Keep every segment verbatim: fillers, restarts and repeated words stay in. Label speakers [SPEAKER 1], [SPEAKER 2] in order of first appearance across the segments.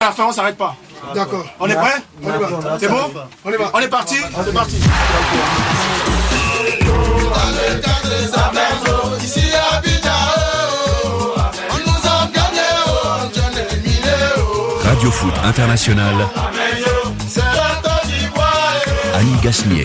[SPEAKER 1] la fin, on s'arrête pas.
[SPEAKER 2] D'accord.
[SPEAKER 1] On est prêt? On y va. C'est bon? On y va. On est parti? C'est parti.
[SPEAKER 3] Radio Foot International. Annie Gasnier.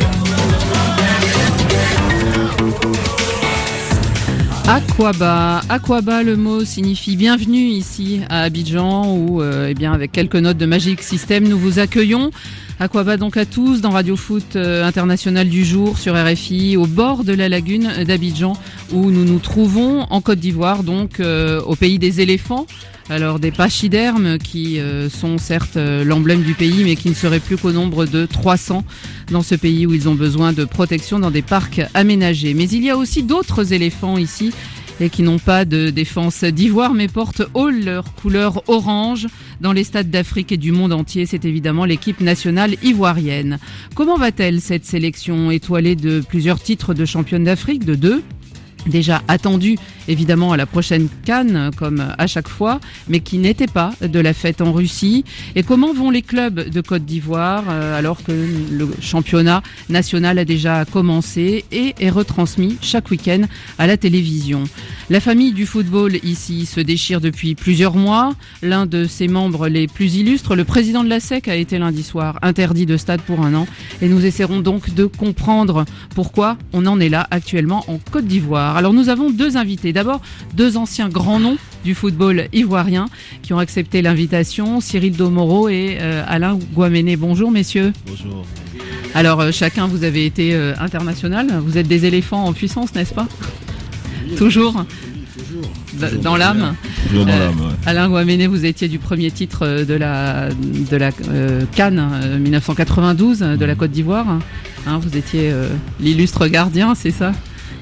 [SPEAKER 4] Aqaba, Aqaba, le mot signifie bienvenue ici à Abidjan où, euh, eh bien, avec quelques notes de Magic System, nous vous accueillons. Aqaba donc à tous dans Radio Foot euh, International du jour sur R F I au bord de la lagune d'Abidjan où nous nous trouvons en Côte d'Ivoire, donc euh, au pays des éléphants. Alors des pachydermes qui euh, sont certes euh, l'emblème du pays mais qui ne seraient plus qu'au nombre de trois cents dans ce pays où ils ont besoin de protection dans des parcs aménagés. Mais il y a aussi d'autres éléphants ici et qui n'ont pas de défense d'ivoire mais portent haut leur couleur orange dans les stades d'Afrique et du monde entier. C'est évidemment l'équipe nationale ivoirienne. Comment va-t-elle cette sélection étoilée de plusieurs titres de championne d'Afrique, de deux ? Déjà attendu évidemment à la prochaine CAN comme à chaque fois, mais qui n'était pas de la fête en Russie. Et comment vont les clubs de Côte d'Ivoire euh, alors que le championnat national a déjà commencé et est retransmis chaque week-end à la télévision. La famille du football ici se déchire depuis plusieurs mois. L'un de ses membres les plus illustres, le président de la S E C, a été lundi soir interdit de stade pour un an. Et nous essaierons donc de comprendre pourquoi on en est là actuellement en Côte d'Ivoire. Alors nous avons deux invités. D'abord, deux anciens grands noms du football ivoirien qui ont accepté l'invitation, Cyril Domoro et euh, Alain Guaméné. Bonjour messieurs.
[SPEAKER 5] Bonjour.
[SPEAKER 4] Alors euh, chacun, vous avez été euh, international. Vous êtes des éléphants en puissance, n'est-ce pas? Oui, toujours, oui, toujours. D- dans l'âme.
[SPEAKER 5] Toujours dans euh, l'âme, ouais.
[SPEAKER 4] Alain Guaméné, vous étiez du premier titre de la, de la euh, CAN euh, dix-neuf cent quatre-vingt-douze de la Côte d'Ivoire. Hein, vous étiez euh, l'illustre gardien, c'est ça?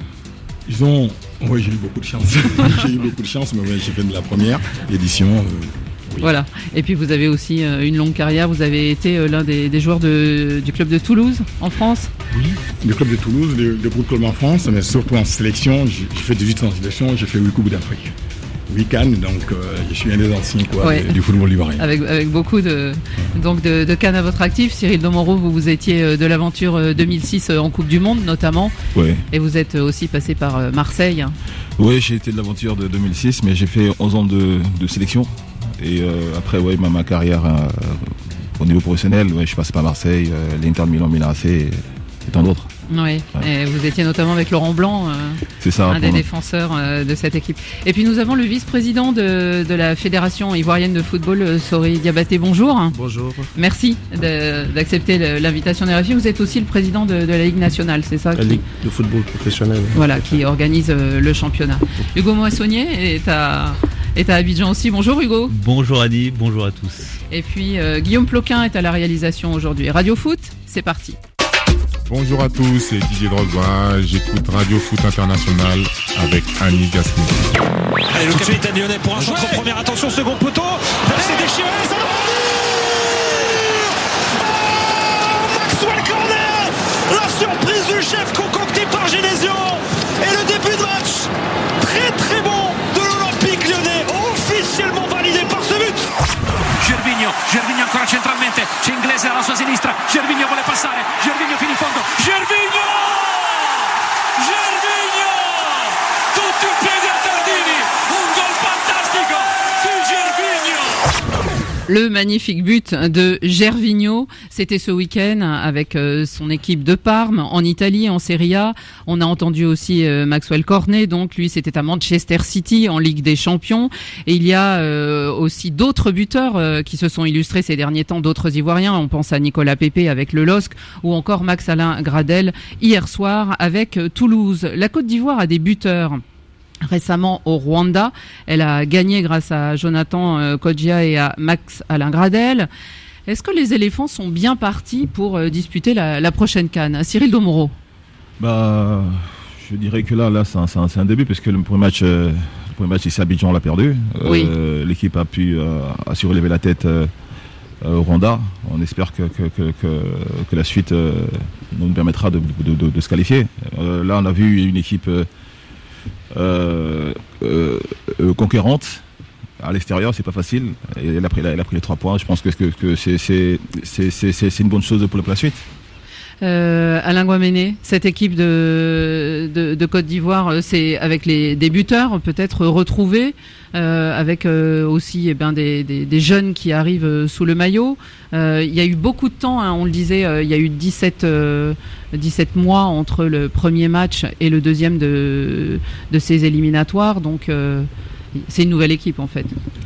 [SPEAKER 5] Ils ont... Oui, j'ai eu beaucoup de chance. j'ai eu beaucoup de chance, mais ouais, j'ai fait de la première édition. Euh, oui.
[SPEAKER 4] Voilà. Et puis vous avez aussi euh, une longue carrière. Vous avez été euh, l'un des, des joueurs de, du club de Toulouse en France.
[SPEAKER 5] Oui, le club de Toulouse, le, le groupe club en France, mais surtout en sélection. J'ai, j'ai fait dix-huit ans en sélection, j'ai fait huit Coupes d'Afrique. huit CAN, donc euh, je suis un des anciens quoi, ouais. du football ivoirien.
[SPEAKER 4] Avec, avec beaucoup de, donc de, de CAN à votre actif. Cyril Domoro, vous, vous étiez de l'aventure deux mille six en Coupe du Monde notamment.
[SPEAKER 5] Oui.
[SPEAKER 4] Et vous êtes aussi passé par Marseille.
[SPEAKER 5] Oui, j'ai été de l'aventure de deux mille six, mais j'ai fait onze ans de, de sélection. Et euh, après, ouais, ma, ma carrière euh, au niveau professionnel, ouais, je suis passé par Marseille, euh, l'Inter Milan, Milan A C et, et tant d'autres.
[SPEAKER 4] Oui, ouais. Et vous étiez notamment avec Laurent Blanc, euh,
[SPEAKER 5] c'est ça,
[SPEAKER 4] un des défenseurs euh, de cette équipe. Et puis nous avons le vice-président de, de la Fédération ivoirienne de football, euh, Sori Diabaté. Bonjour.
[SPEAKER 6] Bonjour.
[SPEAKER 4] Merci de, d'accepter le, l'invitation de R F I. Vous êtes aussi le président de, de la Ligue nationale, c'est ça?
[SPEAKER 6] La qui, Ligue de football professionnel.
[SPEAKER 4] Voilà, qui organise euh, le championnat. Hugo Moissonnier est à... est à Abidjan aussi. Bonjour Hugo.
[SPEAKER 7] Bonjour Annie, bonjour à tous.
[SPEAKER 4] Et puis euh, Guillaume Ploquin est à la réalisation aujourd'hui. Radio Foot, c'est parti.
[SPEAKER 8] Bonjour à tous, c'est Didier Drogba, j'écoute Radio Foot International avec Annie Gasnier.
[SPEAKER 9] Allez, le capitaine lyonnais pour un centre, première attention, second poteau, c'est déchiré, ça va oh Maxwell Cornet, la surprise du chef concoctée par Genesio, et le début de match, très très bon de l'Olympique lyonnais, officiellement validé par ce but.
[SPEAKER 10] Gervinho, Gervinho ancora centralmente, c'è Inglese alla sua sinistra, Gervinho vuole passare, Gervinho fino in fondo, Gervinho! Gervinho! Tutti in piedi a Tardini, un gol fantastico di Gervinho!
[SPEAKER 4] Le magnifique but de Gervinho, c'était ce week-end avec son équipe de Parme en Italie, en Serie A. On a entendu aussi Maxwell Cornet, donc lui c'était à Manchester City en Ligue des Champions. Et il y a euh, aussi d'autres buteurs euh, qui se sont illustrés ces derniers temps, d'autres Ivoiriens. On pense à Nicolas Pepe avec le L O S C ou encore Max-Alain Gradel hier soir avec Toulouse. La Côte d'Ivoire a des buteurs. Récemment au Rwanda, elle a gagné grâce à Jonathan euh, Kodjia et à Max-Alain Gradel. Est-ce que les éléphants sont bien partis pour euh, disputer la, la prochaine CAN? Cyril Domoro.
[SPEAKER 5] Bah, je dirais que là, là, c'est un, c'est un, c'est un début parce que le premier match, euh, le premier match ici à Abidjan, on l'a perdu.
[SPEAKER 4] Oui.
[SPEAKER 5] Euh, l'équipe a pu euh, a su relever la tête euh, au Rwanda. On espère que que que, que, que la suite euh, nous permettra de, de, de, de se qualifier. Euh, là, on a vu une équipe. Euh, Euh, euh, conquérante à l'extérieur, c'est pas facile. Et elle a pris, elle a pris les trois points. Je pense que, que, que c'est, c'est, c'est, c'est, c'est une bonne chose pour la suite.
[SPEAKER 4] Euh, Alain Guaméné, cette équipe de, de, de Côte d'Ivoire, c'est avec les des buteurs peut-être retrouvés, euh, avec euh, aussi eh ben, des, des, des jeunes qui arrivent sous le maillot. Euh, il y a eu beaucoup de temps, hein, on le disait, euh, il y a eu dix-sept, euh, dix-sept mois entre le premier match et le deuxième de, de ces éliminatoires, donc euh, c'est une nouvelle équipe en fait.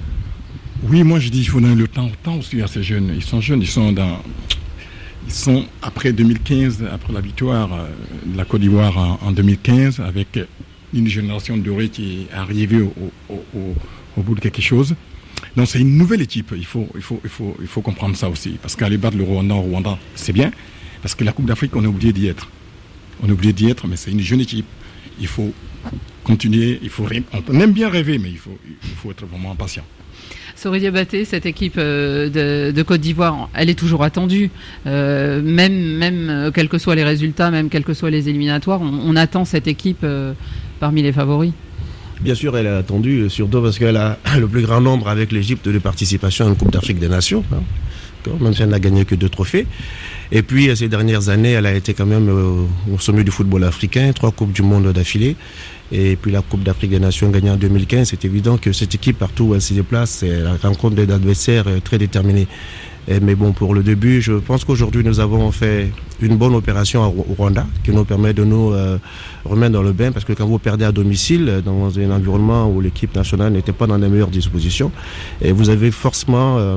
[SPEAKER 2] Oui, moi je dis qu'il faut donner le temps, le temps aussi à ces jeunes. Ils sont jeunes, ils sont dans... Ils sont, après deux mille quinze, après la victoire de la Côte d'Ivoire en, en deux mille quinze, avec une génération dorée qui est arrivée au, au, au, au bout de quelque chose. Donc c'est une nouvelle équipe, il faut, il faut, il faut, il faut comprendre ça aussi. Parce qu'aller battre le Rwanda au Rwanda, c'est bien. Parce que la Coupe d'Afrique, on a oublié d'y être. On a oublié d'y être, mais c'est une jeune équipe. Il faut continuer, il faut, on aime bien rêver, mais il faut, il faut être vraiment patient.
[SPEAKER 4] Sori Diabaté, cette équipe de, de Côte d'Ivoire, elle est toujours attendue. Euh, même, même quels que soient les résultats, même quels que soient les éliminatoires, on, on attend cette équipe euh, parmi les favoris.
[SPEAKER 6] Bien sûr, elle est attendue, surtout parce qu'elle a le plus grand nombre avec l'Égypte de participation à une Coupe d'Afrique des Nations. Hein. Même si elle n'a gagné que deux trophées. Et puis, ces dernières années, elle a été quand même euh, au sommet du football africain, trois Coupes du Monde d'affilée. Et puis la Coupe d'Afrique des Nations gagnée en deux mille quinze, c'est évident que cette équipe, partout où elle se déplace, elle rencontre des adversaires très déterminés. Et, mais bon, pour le début, je pense qu'aujourd'hui, nous avons fait une bonne opération au Rwanda qui nous permet de nous euh, remettre dans le bain, parce que quand vous perdez à domicile, dans un environnement où l'équipe nationale n'était pas dans les meilleures dispositions, et vous avez forcément euh,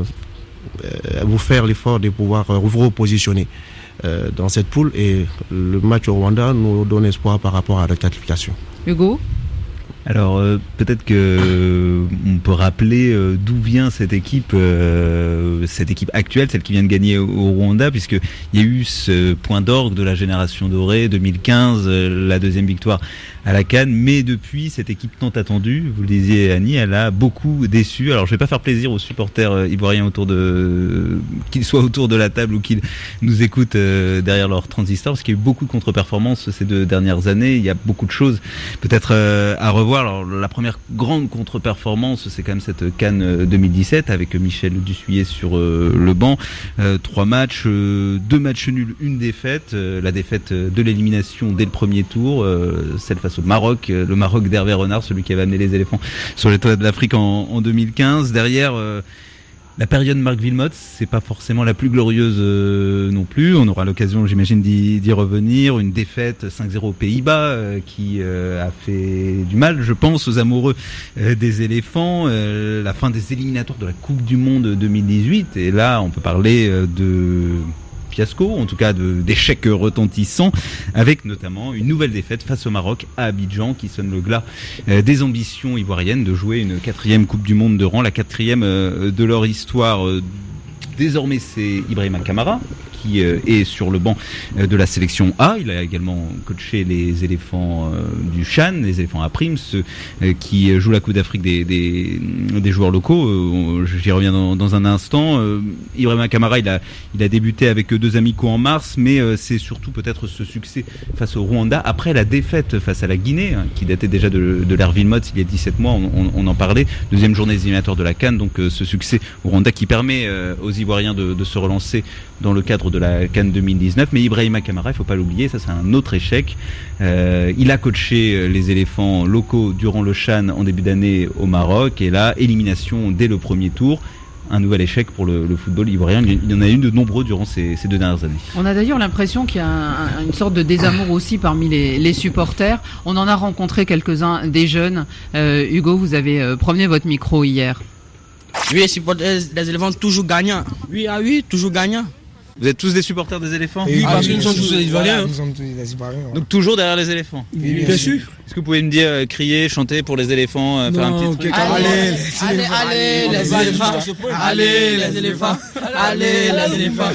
[SPEAKER 6] à vous faire l'effort de pouvoir euh, vous repositionner euh, dans cette poule. Et le match au Rwanda nous donne espoir par rapport à la qualification.
[SPEAKER 4] Hugo ?
[SPEAKER 7] Alors euh, peut-être que euh, on peut rappeler euh, d'où vient cette équipe, euh, cette équipe actuelle, celle qui vient de gagner au, au Rwanda, puisque il y a eu ce point d'orgue de la génération dorée, deux mille quinze, euh, la deuxième victoire à la CAN, mais depuis cette équipe tant attendue, vous le disiez Annie, elle a beaucoup déçu. Alors je vais pas faire plaisir aux supporters euh, ivoiriens autour de, euh, qu'ils soient autour de la table ou qu'ils nous écoutent euh, derrière leur transistor, parce qu'il y a eu beaucoup de contre-performances ces deux dernières années. Il y a beaucoup de choses peut-être euh, à revoir. Alors la première grande contre-performance, c'est quand même cette CAN deux mille dix-sept avec Michel Dussuyer sur euh, le banc. Euh, trois matchs, euh, deux matchs nuls, une défaite. Euh, la défaite de l'élimination dès le premier tour, euh, celle face au Maroc, euh, le Maroc d'Hervé Renard, celui qui avait amené les éléphants sur les toits de l'Afrique en, en deux mille quinze. Derrière, euh, la période Marc Wilmots, c'est pas forcément la plus glorieuse euh, non plus. On aura l'occasion, j'imagine, d'y, d'y revenir. Une défaite cinq zéro aux Pays-Bas euh, qui euh, a fait du mal, je pense, aux amoureux euh, des éléphants. Euh, la fin des éliminatoires de la Coupe du Monde deux mille dix-huit. Et là, on peut parler euh, de fiasco, en tout cas de, d'échecs retentissants, avec notamment une nouvelle défaite face au Maroc à Abidjan, qui sonne le glas euh, des ambitions ivoiriennes de jouer une quatrième Coupe du Monde de rang, la quatrième euh, de leur histoire. Euh, désormais, c'est Ibrahima Kamara qui euh, est sur le banc euh, de la sélection A. Il a également coaché les éléphants euh, du Chan, les éléphants à prime, ceux euh, qui jouent la Coupe d'Afrique des, des, des joueurs locaux. Euh, j'y reviens dans, dans un instant. Euh, Ibrahima Kamara, il a, il a débuté avec deux amicaux en mars, mais euh, c'est surtout peut-être ce succès face au Rwanda après la défaite face à la Guinée, hein, qui datait déjà de, de l'ère Wilmots il y a dix-sept mois, on, on, on en parlait. Deuxième journée des éliminatoires de la CAN, donc euh, ce succès au Rwanda qui permet euh, aux Ivoiriens de, de se relancer dans le cadre de la CAN deux mille dix-neuf. Mais Ibrahima Kamara, il faut pas l'oublier, ça c'est un autre échec. Euh, il a coaché les éléphants locaux durant le Chan en début d'année au Maroc, et là, élimination dès le premier tour. Un nouvel échec pour le, le football ivoirien. Il y en a eu de nombreux durant ces, ces deux dernières années.
[SPEAKER 4] On a d'ailleurs l'impression qu'il y a un, une sorte de désamour aussi parmi les, les supporters. On en a rencontré quelques-uns des jeunes. Euh, Hugo, vous avez euh, promené votre micro hier.
[SPEAKER 11] Oui, les supporters des éléphants toujours gagnants. Oui, ah oui, toujours gagnants.
[SPEAKER 7] Vous êtes tous des supporters des éléphants ?
[SPEAKER 11] Oui, parce qu'ils sont tous des Ivoiriens.
[SPEAKER 12] Nous sommes tous des Ivoiriens.
[SPEAKER 7] Donc toujours derrière les éléphants ?
[SPEAKER 11] Oui, bien sûr.
[SPEAKER 7] Est-ce que vous pouvez me dire, euh, crier, chanter pour les éléphants, euh, faire un petit truc ?
[SPEAKER 11] Allez, allez, allez, les éléphants. Allez, les éléphants. Allez, les éléphants.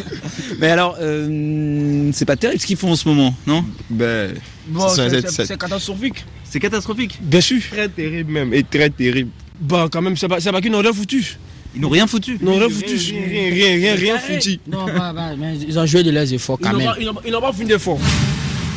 [SPEAKER 7] Mais alors, euh, c'est pas terrible ce qu'ils font en ce moment, non ?
[SPEAKER 12] Ben,
[SPEAKER 11] bon, c'est, c'est, c'est, c'est catastrophique.
[SPEAKER 7] C'est catastrophique ?
[SPEAKER 11] Bien sûr.
[SPEAKER 12] Très terrible même, et très terrible.
[SPEAKER 11] Bah, quand même, c'est pas, c'est pas qu'ils n'ont rien foutu.
[SPEAKER 7] Ils n'ont rien foutu.
[SPEAKER 11] Ils n'ont rien foutu.
[SPEAKER 12] Rien, rien, rien, rien foutu.
[SPEAKER 11] Non, bah, bah, mais ils ont joué de leurs efforts quand
[SPEAKER 12] ils
[SPEAKER 11] même.
[SPEAKER 12] N'ont pas, ils, n'ont, ils n'ont pas fait d'efforts.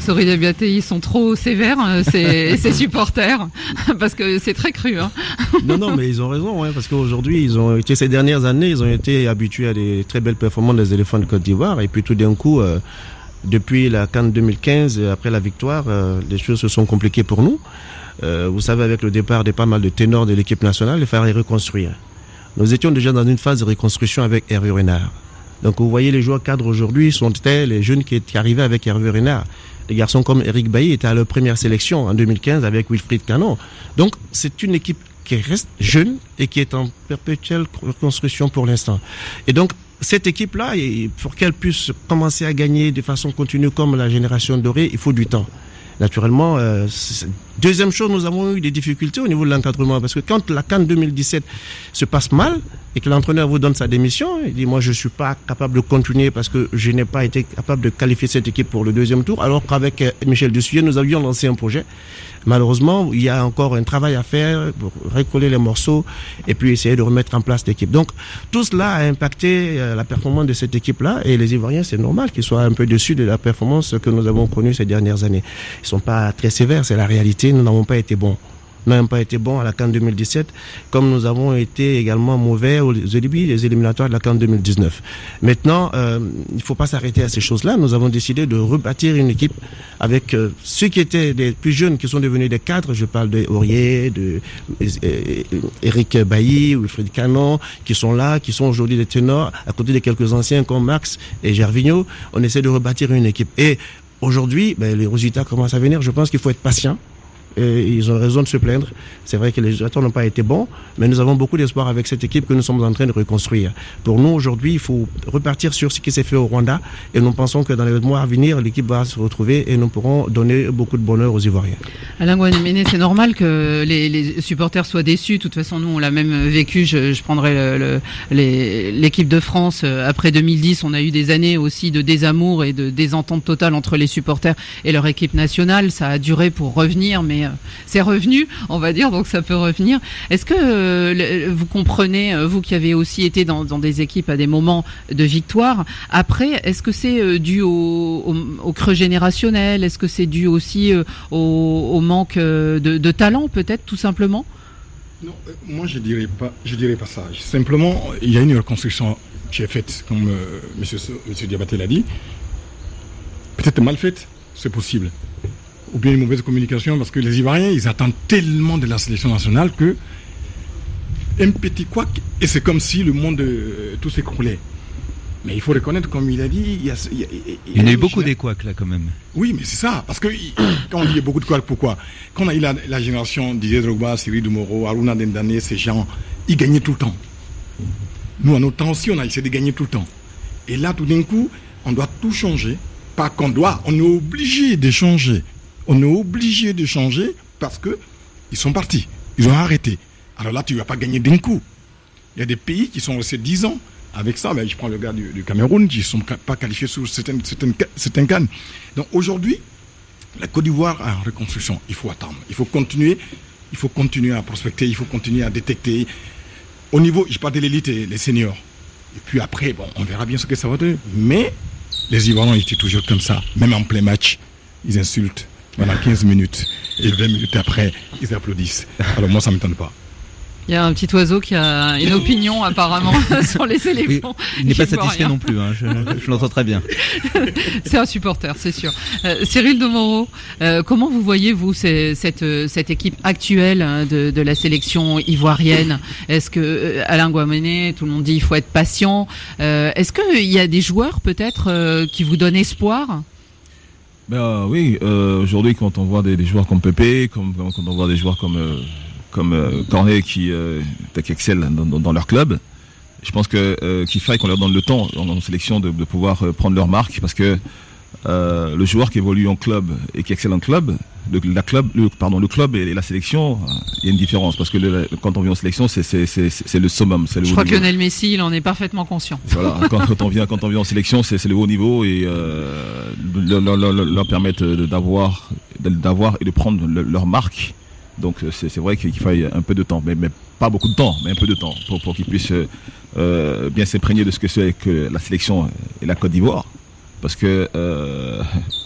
[SPEAKER 4] Sori Diabaté, ils sont trop sévères, ces, ces supporters, parce que c'est très cru. Hein.
[SPEAKER 6] Non, non, mais ils ont raison, hein, parce qu'aujourd'hui, ils ont été, ces dernières années, ils ont été habitués à des très belles performances des éléphants de Côte d'Ivoire, et puis tout d'un coup, euh, depuis la CAN deux mille quinze, après la victoire, euh, les choses se sont compliquées pour nous. Euh, vous savez, avec le départ de pas mal de ténors de l'équipe nationale, il fallait reconstruire. Nous étions déjà dans une phase de reconstruction avec Hervé Renard. Donc vous voyez, les joueurs cadres aujourd'hui sont tels les jeunes qui étaient arrivés avec Hervé Renard. Des garçons comme Eric Bailly étaient à leur première sélection en deux mille quinze avec Wilfried Canon. Donc c'est une équipe qui reste jeune et qui est en perpétuelle reconstruction pour l'instant. Et donc cette équipe-là, pour qu'elle puisse commencer à gagner de façon continue comme la génération dorée, il faut du temps. Naturellement, euh, deuxième chose, nous avons eu des difficultés au niveau de l'encadrement parce que quand la CAN deux mille dix-sept se passe mal et que l'entraîneur vous donne sa démission, il dit moi je suis pas capable de continuer parce que je n'ai pas été capable de qualifier cette équipe pour le deuxième tour, alors qu'avec Michel Dussuyer, nous avions lancé un projet. Malheureusement, il y a encore un travail à faire pour recoller les morceaux et puis essayer de remettre en place l'équipe. Donc, tout cela a impacté la performance de cette équipe-là et les Ivoiriens, c'est normal qu'ils soient un peu dessus de la performance que nous avons connue ces dernières années. Ils sont pas très sévères, c'est la réalité. Nous n'avons pas été bons. Nous n'avons pas été bons à la CAN deux mille dix-sept, comme nous avons été également mauvais aux début des éliminatoires de la CAN deux mille dix-neuf. Maintenant, euh, il ne faut pas s'arrêter à ces choses-là. Nous avons décidé de rebâtir une équipe avec euh, ceux qui étaient des plus jeunes, qui sont devenus des cadres. Je parle de Aurier, de euh, Eric Bailly, Wilfried Canon, qui sont là, qui sont aujourd'hui des ténors, à côté de quelques anciens comme Max et Gervinho. On essaie de rebâtir une équipe. Et aujourd'hui, ben, les résultats commencent à venir. Je pense qu'il faut être patient. Et ils ont raison de se plaindre. C'est vrai que les résultats n'ont pas été bons, mais nous avons beaucoup d'espoir avec cette équipe que nous sommes en train de reconstruire. Pour nous, aujourd'hui, il faut repartir sur ce qui s'est fait au Rwanda et nous pensons que dans les mois à venir, l'équipe va se retrouver et nous pourrons donner beaucoup de bonheur aux Ivoiriens.
[SPEAKER 4] Alain Gouanemene, c'est normal que les, les supporters soient déçus. De toute façon, nous, on l'a même vécu. Je, je prendrai le, le, les, l'équipe de France. Après deux mille dix, on a eu des années aussi de désamour et de désentente totale entre les supporters et leur équipe nationale. Ça a duré pour revenir, mais c'est revenu, on va dire, donc ça peut revenir. Est-ce que euh, vous comprenez, vous qui avez aussi été dans, dans des équipes à des moments de victoire, après, est-ce que c'est euh, dû au, au, au creux générationnel? Est-ce que c'est dû aussi euh, au, au manque de, de talent, peut-être, tout simplement?
[SPEAKER 2] Non, euh, moi je dirais pas, je dirais pas ça. Simplement, il y a une reconstruction qui est faite, comme euh, monsieur, monsieur Diabaté l'a dit, peut-être mal faite, c'est possible. Ou bien une mauvaise communication, parce que les Ivoiriens, ils attendent tellement de la sélection nationale que un petit couac, et c'est comme si le monde, euh, tout s'écroulait. Mais il faut reconnaître, comme il a dit, il y a... Il y a, il y a,
[SPEAKER 7] il y a eu beaucoup des couacs, là, quand même.
[SPEAKER 2] Oui, mais c'est ça, parce que quand on dit beaucoup de couacs, pourquoi? Quand on a eu la, la génération Didier Drogba, Cyril Doumoro, Aruna Dendane, ces gens, ils gagnaient tout le temps. Nous, à notre temps aussi, on a essayé de gagner tout le temps. Et là, tout d'un coup, on doit tout changer. Pas qu'on doit, on est obligé de changer. On est obligé de changer parce que ils sont partis, ils ont arrêté. Alors là, tu ne vas pas gagner d'un coup. Il y a des pays qui sont restés dix ans avec ça. Ben, je prends le gars du, du Cameroun qui ne sont pas qualifiés sur certaines, certaines, certaines cannes. Donc aujourd'hui, la Côte d'Ivoire est en reconstruction. Il faut attendre, il faut continuer, il faut continuer à prospecter, il faut continuer à détecter. Au niveau, je parle de l'élite et les seniors. Et puis après, bon, on verra bien ce que ça va donner. Mais les Ivoiriens étaient toujours comme ça, même en plein match, ils insultent. Voilà, quinze minutes. Et vingt minutes après, ils applaudissent. Alors moi, ça ne m'étonne pas.
[SPEAKER 4] Il y a un petit oiseau qui a une opinion apparemment sur les éléphants.
[SPEAKER 7] Il n'est pas satisfait non plus, hein. je, je l'entends très bien.
[SPEAKER 4] C'est un supporter, c'est sûr. Euh, Cyril Doumoro, euh, comment vous voyez, vous, ces, cette, cette équipe actuelle de, de la sélection ivoirienne? Est-ce que, euh, Alain Gouanemene, tout le monde dit il faut être patient. Euh, est-ce qu'il y a des joueurs peut-être euh, qui vous donnent espoir?
[SPEAKER 5] Ben oui, euh, aujourd'hui quand on voit des, des joueurs comme Pépé, comme, quand on voit des joueurs comme euh, comme euh, Cornet qui, euh, qui excellent dans, dans, dans leur club, je pense que euh, qu'il faille qu'on leur donne le temps en, en sélection de, de pouvoir euh, prendre leur marque, parce que euh, le joueur qui évolue en club et qui excelle en club, le, la club, le, pardon, le club et, et la sélection, il y a une différence, parce que le, quand on vient en sélection, c'est c'est c'est c'est le summum, c'est le
[SPEAKER 4] Je
[SPEAKER 5] haut
[SPEAKER 4] crois
[SPEAKER 5] niveau.
[SPEAKER 4] que Lionel Messi, il en est parfaitement conscient.
[SPEAKER 5] Voilà, quand, quand on vient quand on vient en sélection, c'est c'est le haut niveau et euh, leur, leur, leur, leur permettre d'avoir d'avoir et de prendre le, leur marque. Donc c'est c'est vrai qu'il faille un peu de temps, mais mais pas beaucoup de temps, mais un peu de temps pour pour qu'ils puissent euh, bien s'imprégner de ce que c'est que la sélection et la Côte d'Ivoire, parce que euh,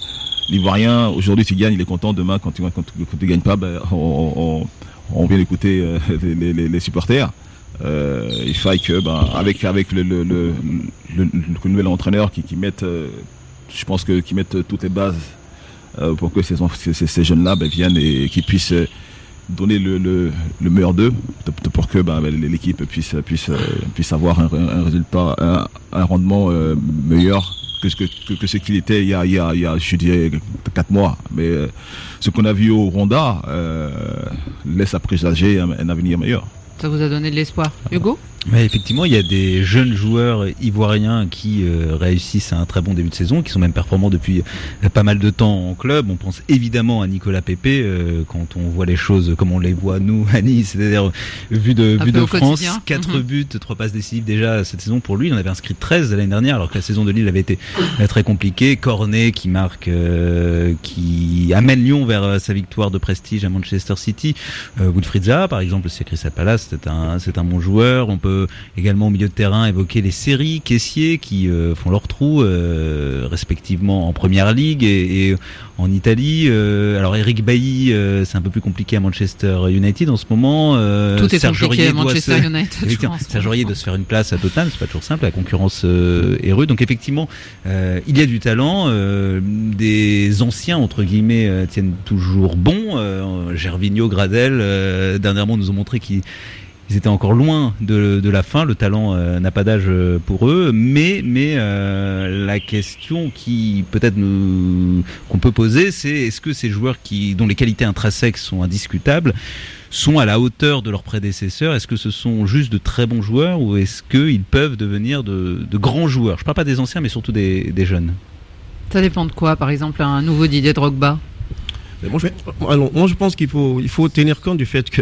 [SPEAKER 5] l'Ivoirien, aujourd'hui tu gagnes, il est content, demain quand tu quand, quand tu gagnes pas, ben, on, on, on vient écouter euh, les, les, les supporters. Euh, il faille que, ben, avec avec le le, le, le, le nouvel entraîneur qui, qui mette, euh, je pense que qui mette toutes les bases euh, pour que ces, ces, ces jeunes-là ben, viennent et, et qu'ils puissent donner le, le, le meilleur d'eux pour que ben, l'équipe puisse puisse puisse avoir un, un résultat, un, un rendement euh, meilleur que ce que, que, que ce qu'il était il y a il y a il y a je dirais quatre mois. Mais euh, ce qu'on a vu au Rwanda euh, laisse à présager un, un avenir meilleur.
[SPEAKER 4] Ça vous a donné de l'espoir, Hugo ?
[SPEAKER 7] Ouais, effectivement, il y a des jeunes joueurs ivoiriens qui euh, réussissent à un très bon début de saison, qui sont même performants depuis euh, pas mal de temps en club. On pense évidemment à Nicolas Pepe euh, quand on voit les choses comme on les voit nous à Nice, c'est-à-dire vu de, vu de France, quatre mm-hmm. buts, trois passes décisives déjà cette saison pour lui. Il en avait inscrit treize l'année dernière, alors que la saison de Lille avait été euh, très compliquée. Cornet qui marque, euh, qui amène Lyon vers euh, sa victoire de prestige à Manchester City. Euh, Wilfried Zaha, par exemple, c'est Crystal Palace, c'est un, c'est un bon joueur. On peut également au milieu de terrain évoquer les séries caissiers qui euh, font leur trou euh, respectivement en Première Ligue et, et en Italie. Euh, alors Eric Bailly, euh, c'est un peu plus compliqué à Manchester United en ce moment. Euh,
[SPEAKER 4] Tout est
[SPEAKER 7] Serge
[SPEAKER 4] compliqué
[SPEAKER 7] Aurier
[SPEAKER 4] à Manchester
[SPEAKER 7] se...
[SPEAKER 4] United. Je pense,
[SPEAKER 7] Serge Aurier doit se faire une place à Tottenham, c'est pas toujours simple, la concurrence euh, est rude. Donc effectivement, euh, il y a du talent. Euh, des anciens entre guillemets euh, tiennent toujours bon. Euh, Gervinho, Gradel, euh, dernièrement nous ont montré qu'ils Ils étaient encore loin de, de la fin. Le talent euh, n'a pas d'âge pour eux, mais mais euh, la question qui peut-être nous qu'on peut poser, c'est est-ce que ces joueurs qui dont les qualités intrinsèques sont indiscutables sont à la hauteur de leurs prédécesseurs? Est-ce que ce sont juste de très bons joueurs ou est-ce qu'ils peuvent devenir de, de grands joueurs? Je parle pas des anciens, mais surtout des, des jeunes.
[SPEAKER 4] Ça dépend de quoi? Par exemple, un nouveau Didier Drogba.
[SPEAKER 6] Mais moi, je, alors, moi, je pense qu'il faut, il faut tenir compte du fait que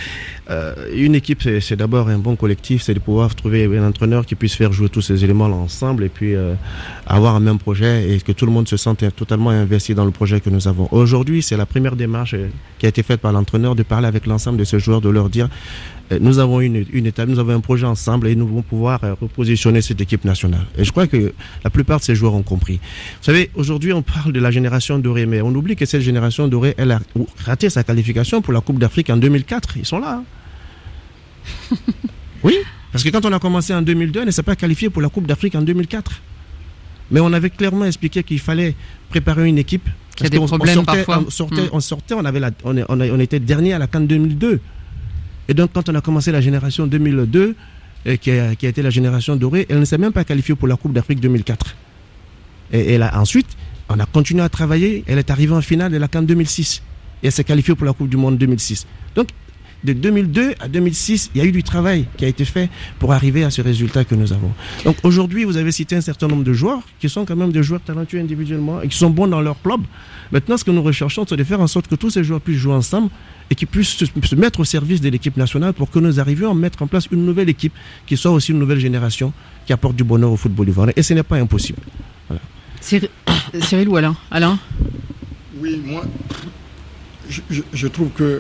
[SPEAKER 6] euh, une équipe, c'est, c'est d'abord un bon collectif, c'est de pouvoir trouver un entraîneur qui puisse faire jouer tous ces éléments ensemble et puis euh, avoir un même projet et que tout le monde se sente totalement investi dans le projet que nous avons. Aujourd'hui, c'est la première démarche qui a été faite par l'entraîneur de parler avec l'ensemble de ces joueurs, de leur dire nous avons une, une étape, nous avons un projet ensemble et nous allons pouvoir repositionner cette équipe nationale. Et je crois que la plupart de ces joueurs ont compris. Vous savez, aujourd'hui, on parle de la génération dorée, mais on oublie que cette génération dorée, elle a raté sa qualification pour la Coupe d'Afrique en deux mille quatre. Ils sont là. Hein. Oui, parce que quand on a commencé en deux mille deux, on ne s'est pas qualifié pour la Coupe d'Afrique en deux mille quatre. Mais on avait clairement expliqué qu'il fallait préparer une équipe.
[SPEAKER 4] Il y a des problèmes
[SPEAKER 6] on sortait,
[SPEAKER 4] parfois.
[SPEAKER 6] On sortait,
[SPEAKER 4] mmh.
[SPEAKER 6] on sortait, on avait la, on, on, on était dernier à la CAN deux mille deux. Et donc, quand on a commencé la génération deux mille deux, euh, qui, a, qui a été la génération dorée, elle ne s'est même pas qualifiée pour la Coupe d'Afrique deux mille quatre. Et, et là, ensuite, on a continué à travailler. Elle est arrivée en finale de la CAN deux mille six. Et elle s'est qualifiée pour la Coupe du Monde deux mille six. Donc, de deux mille deux à deux mille six, il y a eu du travail qui a été fait pour arriver à ce résultat que nous avons. Donc, aujourd'hui, vous avez cité un certain nombre de joueurs qui sont quand même des joueurs talentueux individuellement et qui sont bons dans leur club. Maintenant, ce que nous recherchons, c'est de faire en sorte que tous ces joueurs puissent jouer ensemble et qui puissent se, se mettre au service de l'équipe nationale pour que nous arrivions à mettre en place une nouvelle équipe qui soit aussi une nouvelle génération qui apporte du bonheur au football ivoirien. Et ce n'est pas impossible. Voilà.
[SPEAKER 4] Cyril, Cyril ou Alain? Alain?
[SPEAKER 2] Oui, moi, je, je, je trouve que,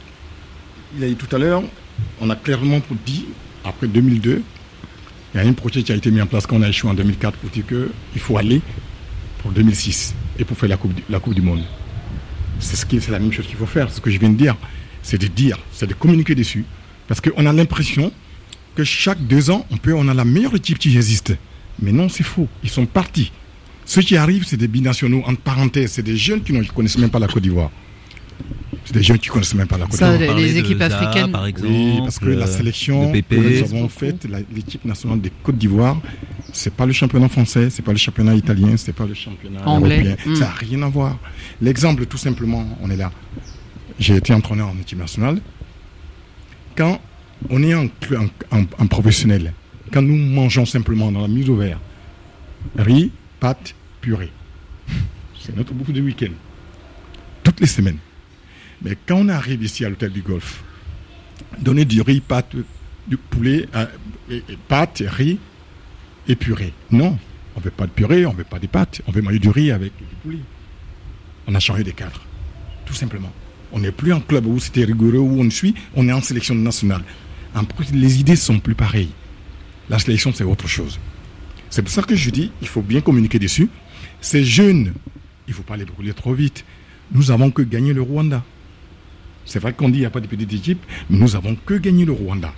[SPEAKER 2] il a dit tout à l'heure, on a clairement dit, après deux mille deux, il y a un projet qui a été mis en place quand on a échoué en deux mille quatre pour dire qu'il faut aller pour deux mille six et pour faire la Coupe, la coupe du Monde. C'est, ce qui, c'est la même chose qu'il faut faire. Ce que je viens de dire, c'est de dire, c'est de communiquer dessus. Parce qu'on a l'impression que chaque deux ans, on, peut, on a la meilleure équipe qui existe. Mais non, c'est faux. Ils sont partis. Ceux qui arrivent, c'est des binationaux, entre parenthèses. C'est des jeunes qui ne connaissent même pas la Côte d'Ivoire. C'est des jeunes qui ne connaissent même pas la Côte d'Ivoire.
[SPEAKER 4] Ça, les, les équipes
[SPEAKER 7] Zaha,
[SPEAKER 4] africaines,
[SPEAKER 7] par exemple.
[SPEAKER 2] Oui, parce que la sélection
[SPEAKER 7] P P,
[SPEAKER 2] que nous avons faite, la, l'équipe nationale de Côte d'Ivoire, c'est pas le championnat français, c'est pas le championnat italien, c'est pas le championnat
[SPEAKER 4] anglais.
[SPEAKER 2] européen.
[SPEAKER 4] Mm.
[SPEAKER 2] Ça n'a rien à voir. L'exemple, tout simplement, on est là. J'ai été entraîneur en équipe nationale. Quand on est en, en, en professionnel, quand nous mangeons simplement dans la mise au vert, riz, pâtes, purée, c'est notre bouffe de week-end. Toutes les semaines. Mais quand on arrive ici à l'hôtel du Golfe, donner du riz, pâtes, du poulet, euh, et, et pâtes, riz et purée. Non, on ne veut pas de purée, on ne veut pas des pâtes, on veut manger du riz avec du poulet. On a changé des cadres, tout simplement. On n'est plus en club où c'était rigoureux, où on suit, on est en sélection nationale. En plus, les idées ne sont plus pareilles. La sélection, c'est autre chose. C'est pour ça que je dis, il faut bien communiquer dessus. Ces jeunes il ne faut pas les brûler trop vite. Nous avons que gagné le Rwanda. C'est vrai qu'on dit qu'il n'y a pas de petite équipe, mais nous avons que gagné le Rwanda.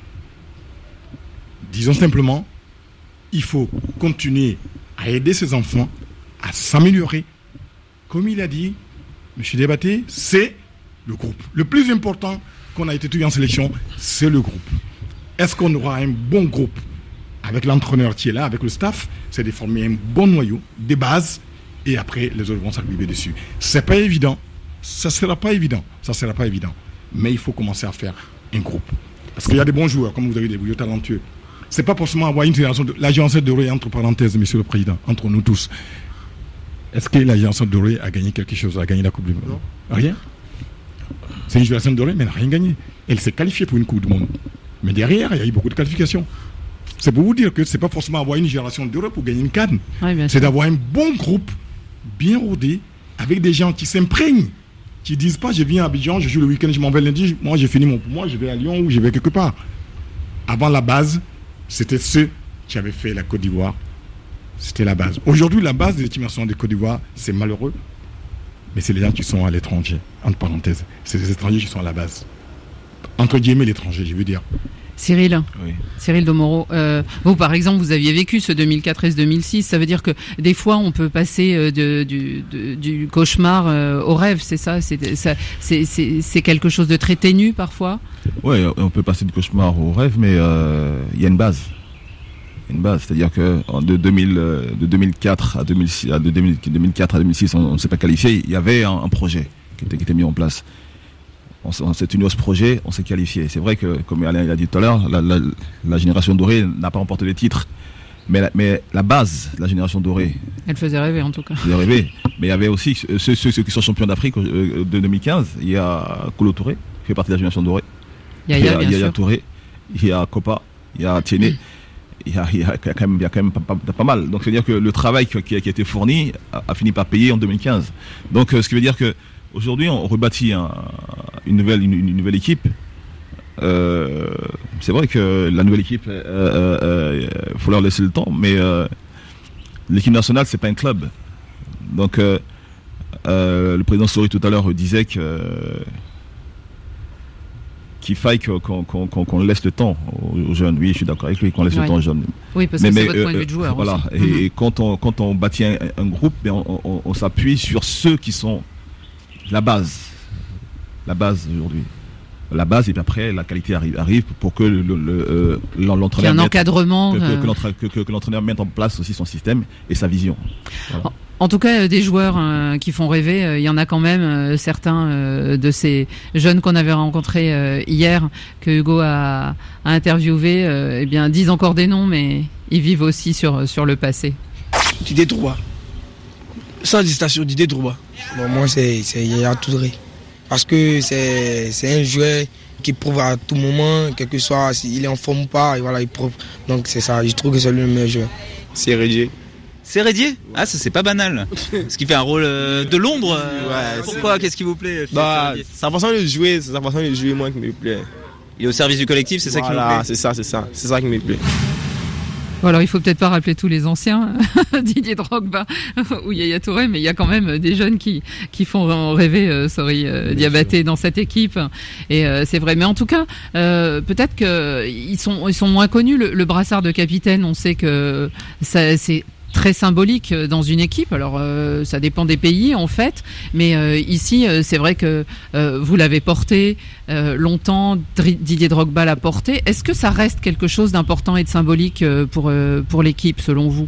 [SPEAKER 2] Disons simplement, il faut continuer à aider ces enfants à s'améliorer. Comme il a dit, M. Débatté, c'est le groupe. Le plus important qu'on a été étudié en sélection, c'est le groupe. Est-ce qu'on aura un bon groupe avec l'entraîneur qui est là, avec le staff? C'est de former un bon noyau, des bases, et après, les autres vont s'arriver dessus. C'est pas évident. Ça sera pas évident. Ça sera pas évident. Mais il faut commencer à faire un groupe. Parce qu'il y a des bons joueurs, comme vous avez des joueurs talentueux. C'est pas forcément avoir une génération de... L'agence dorée, entre parenthèses, monsieur le président, entre nous tous. Est-ce que l'agence dorée a gagné quelque chose, a gagné la Coupe du Monde? Non. Rien. C'est une génération dorée, mais elle n'a rien gagné. Elle s'est qualifiée pour une Coupe du Monde. Mais derrière, il y a eu beaucoup de qualifications. C'est pour vous dire que c'est pas forcément avoir une génération dorée pour gagner une canne. Oui, c'est d'avoir un bon groupe, bien rodé, avec des gens qui s'imprègnent, qui disent pas je viens à Abidjan, je joue le week-end, je m'en vais lundi, moi j'ai fini mon pour moi, je vais à Lyon ou je vais quelque part. Avant la base, c'était ceux qui avaient fait la Côte d'Ivoire. C'était la base. Aujourd'hui, la base des équipes nationales de Côte d'Ivoire, c'est malheureux, mais c'est les gens qui sont à l'étranger, entre parenthèses. C'est les étrangers qui sont à la base. Entre guillemets, l'étranger, je veux dire.
[SPEAKER 4] Cyril,
[SPEAKER 5] oui.
[SPEAKER 4] Cyril Domoro, euh, vous par exemple, vous aviez vécu ce deux mille quatre et ce deux mille six, ça veut dire que des fois on peut passer de, du, de, du cauchemar euh, au rêve, c'est ça, c'est, ça c'est, c'est, c'est quelque chose de très ténu parfois.
[SPEAKER 5] Oui, on peut passer du cauchemar au rêve, mais il euh, y a une base. Une base, c'est-à-dire que de, deux mille, de deux mille quatre à deux mille six, de deux mille quatre à deux mille six, on ne s'est pas qualifié, il y avait un, un projet qui était, qui était mis en place. On, on s'est tenu à ce projet, on s'est qualifié. C'est vrai que, comme Alain l'a dit tout à l'heure, la, la, la génération dorée n'a pas remporté les titres. Mais la, mais la base, la génération dorée...
[SPEAKER 4] Elle faisait rêver en tout cas.
[SPEAKER 5] Elle faisait rêver. Mais il y avait aussi ceux, ceux, ceux qui sont champions d'Afrique de deux mille quinze. Il y a Kolo Touré, qui fait partie de la génération dorée.
[SPEAKER 4] Il y a Yaya,
[SPEAKER 5] il y a, il y a Touré, il y a Kopa, il y a Tiéné. Mm. Il y a, il y a quand même, il y a quand même pas, pas, pas mal. Donc, c'est-à-dire que le travail qui a, qui a été fourni a, a fini par payer en deux mille quinze. Donc, ce qui veut dire que aujourd'hui, on rebâtit un, une, nouvelle, une, une nouvelle équipe. Euh, c'est vrai que la nouvelle équipe, il euh, euh, faut leur laisser le temps, mais euh, l'équipe nationale, c'est pas un club. Donc, euh, euh, le président Sori tout à l'heure disait que euh, qu'il faille qu'on, qu'on, qu'on, qu'on laisse le temps aux jeunes. Oui, je suis d'accord avec lui, qu'on laisse ouais. le temps aux jeunes.
[SPEAKER 4] Oui, parce mais, que mais, c'est votre euh, point de vue de joueur.
[SPEAKER 5] Voilà.
[SPEAKER 4] Aussi.
[SPEAKER 5] Et, mmh. et quand on quand on bâtit un, un groupe, on, on, on s'appuie sur ceux qui sont la base, la base aujourd'hui, la base, et puis après la qualité arrive, arrive pour que le, le, le, l'entraîneur
[SPEAKER 4] qu'il y ait un
[SPEAKER 5] mette,
[SPEAKER 4] encadrement,
[SPEAKER 5] que, que,
[SPEAKER 4] euh...
[SPEAKER 5] que, l'entraîneur, que, que, que l'entraîneur mette en place aussi son système et sa vision. Voilà.
[SPEAKER 4] En tout cas, des joueurs euh, qui font rêver, euh, il y en a quand même euh, certains euh, de ces jeunes qu'on avait rencontrés euh, hier, que Hugo a, a interviewé, euh, eh bien, disent encore des noms, mais ils vivent aussi sur sur le passé.
[SPEAKER 12] Didier Drogba, sans hésitation, Didier Drogba. Bon, moi, c'est c'est Yaya Touré, parce que c'est c'est un joueur qui prouve à tout moment, quel que soit s'il est en forme ou pas, et voilà, il prouve. Donc c'est ça, je trouve que c'est lui le meilleur joueur.
[SPEAKER 7] C'est Rédier. C'est Rédier ? Ah, ça c'est pas banal. Parce qu'il fait un rôle euh, de l'ombre. Euh, ouais, pourquoi c'est... Qu'est-ce qui vous plaît ?
[SPEAKER 12] Bah, c'est la façon de jouer, c'est la façon de jouer moi qui me plaît.
[SPEAKER 7] Il est au service du collectif, c'est
[SPEAKER 12] voilà,
[SPEAKER 7] ça qui me plaît.
[SPEAKER 12] c'est ça, c'est ça, c'est ça qui me plaît.
[SPEAKER 4] Bon, alors il faut peut-être pas rappeler tous les anciens, Didier Drogba ou Yaya Touré, mais il y a quand même des jeunes qui qui font rêver euh, Sori euh, Diabaté dans cette équipe, et euh, c'est vrai. Mais en tout cas, euh, peut-être que ils sont ils sont moins connus. Le, le brassard de capitaine, on sait que ça c'est très symbolique dans une équipe. Alors euh, ça dépend des pays en fait, mais euh, ici euh, c'est vrai que euh, vous l'avez porté euh, longtemps, Didier Drogba l'a porté. Est-ce que ça reste quelque chose d'important et de symbolique euh, pour euh, pour l'équipe selon vous ?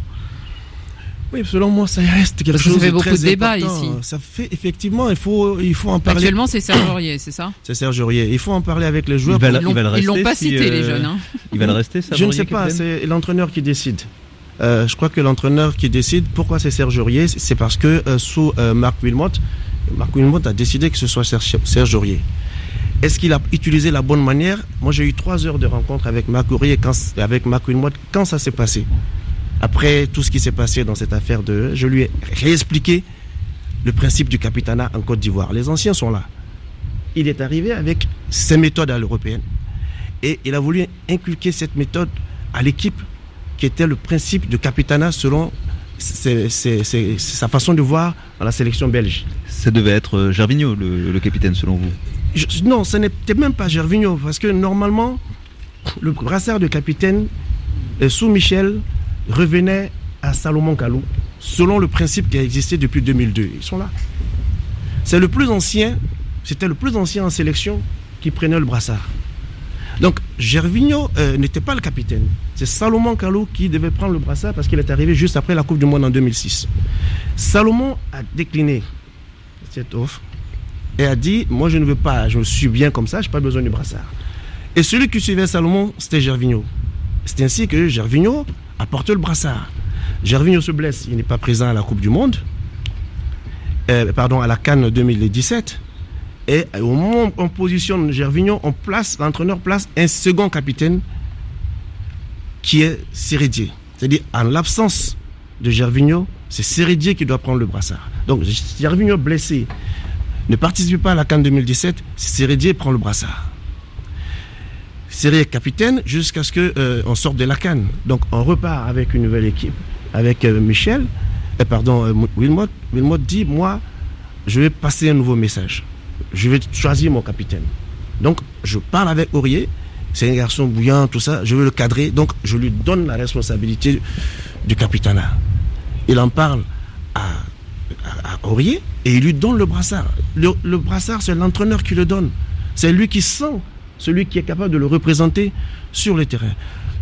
[SPEAKER 6] Oui, selon moi, ça reste quelque
[SPEAKER 4] Parce
[SPEAKER 6] chose
[SPEAKER 4] que ça fait
[SPEAKER 6] de
[SPEAKER 4] beaucoup
[SPEAKER 6] très
[SPEAKER 4] de débats
[SPEAKER 6] important.
[SPEAKER 4] ici.
[SPEAKER 6] Ça fait effectivement, il faut il faut en parler.
[SPEAKER 4] Actuellement, c'est Serge Aurier, c'est ça ?
[SPEAKER 6] C'est Serge Aurier. Il faut en parler avec les joueurs.
[SPEAKER 7] Il va,
[SPEAKER 4] ils l'ont,
[SPEAKER 7] il va le rester,
[SPEAKER 4] ils l'ont pas
[SPEAKER 7] si,
[SPEAKER 4] cité
[SPEAKER 7] euh,
[SPEAKER 4] les jeunes. Hein.
[SPEAKER 7] Il va le rester, Serge
[SPEAKER 6] Je
[SPEAKER 7] Aurier,
[SPEAKER 6] ne sais pas,
[SPEAKER 7] capitaine ?
[SPEAKER 6] c'est l'entraîneur qui décide. Euh, je crois que l'entraîneur qui décide. Pourquoi c'est Serge Aurier ? C'est parce que euh, sous euh, Marc Wilmot, Marc Wilmot a décidé que ce soit Serge, Serge Aurier. Est-ce qu'il a utilisé la bonne manière ? Moi, j'ai eu trois heures de rencontre avec Marc Aurier, quand, avec Marc Wilmot, quand ça s'est passé. Après tout ce qui s'est passé dans cette affaire de, je lui ai réexpliqué le principe du capitanat en Côte d'Ivoire. Les anciens sont là. Il est arrivé avec ses méthodes à l'européenne et il a voulu inculquer cette méthode à l'équipe, qui était le principe de capitanat selon c'est, c'est, c'est, c'est sa façon de voir dans la sélection belge.
[SPEAKER 7] Ça devait être Gervinho, le, le capitaine, selon vous?
[SPEAKER 6] Je, non, ce n'était même pas Gervinho, parce que normalement, le brassard de capitaine, euh, sous Michel, revenait à Salomon Kalou, selon le principe qui a existé depuis deux mille deux. Ils sont là. C'est le plus ancien, c'était le plus ancien en sélection qui prenait le brassard. Donc, Gervinho euh, n'était pas le capitaine. C'est Salomon Kalou qui devait prendre le brassard parce qu'il est arrivé juste après la Coupe du Monde en deux mille six. Salomon a décliné cette offre et a dit, moi je ne veux pas, je suis bien comme ça, je n'ai pas besoin du brassard. Et celui qui suivait Salomon, c'était Gervinho. C'est ainsi que Gervinho a porté le brassard. Gervinho se blesse, il n'est pas présent à la Coupe du Monde, euh, pardon, à la CAN deux mille dix-sept. Et au moment où on positionne Gervinho, on place, l'entraîneur place un second capitaine qui est Sérédier. C'est-à-dire, en l'absence de Gervinho, c'est Sérédier qui doit prendre le brassard. Donc, Gervinho blessé ne participe pas à la CAN deux mille dix-sept, Sérédier prend le brassard. Sérédier est capitaine jusqu'à ce qu'on euh, sorte de la CAN. Donc, on repart avec une nouvelle équipe, avec euh, Michel, euh, pardon, euh, Wilmot. Wilmot dit, moi, je vais passer un nouveau message. Je vais choisir mon capitaine. Donc, je parle avec Aurier. C'est un garçon bouillant, tout ça. Je veux le cadrer. Donc, je lui donne la responsabilité du capitanat. Il en parle à, à, à Aurier et il lui donne le brassard. Le, le brassard, c'est l'entraîneur qui le donne. C'est lui qui sent, celui qui est capable de le représenter sur le terrain.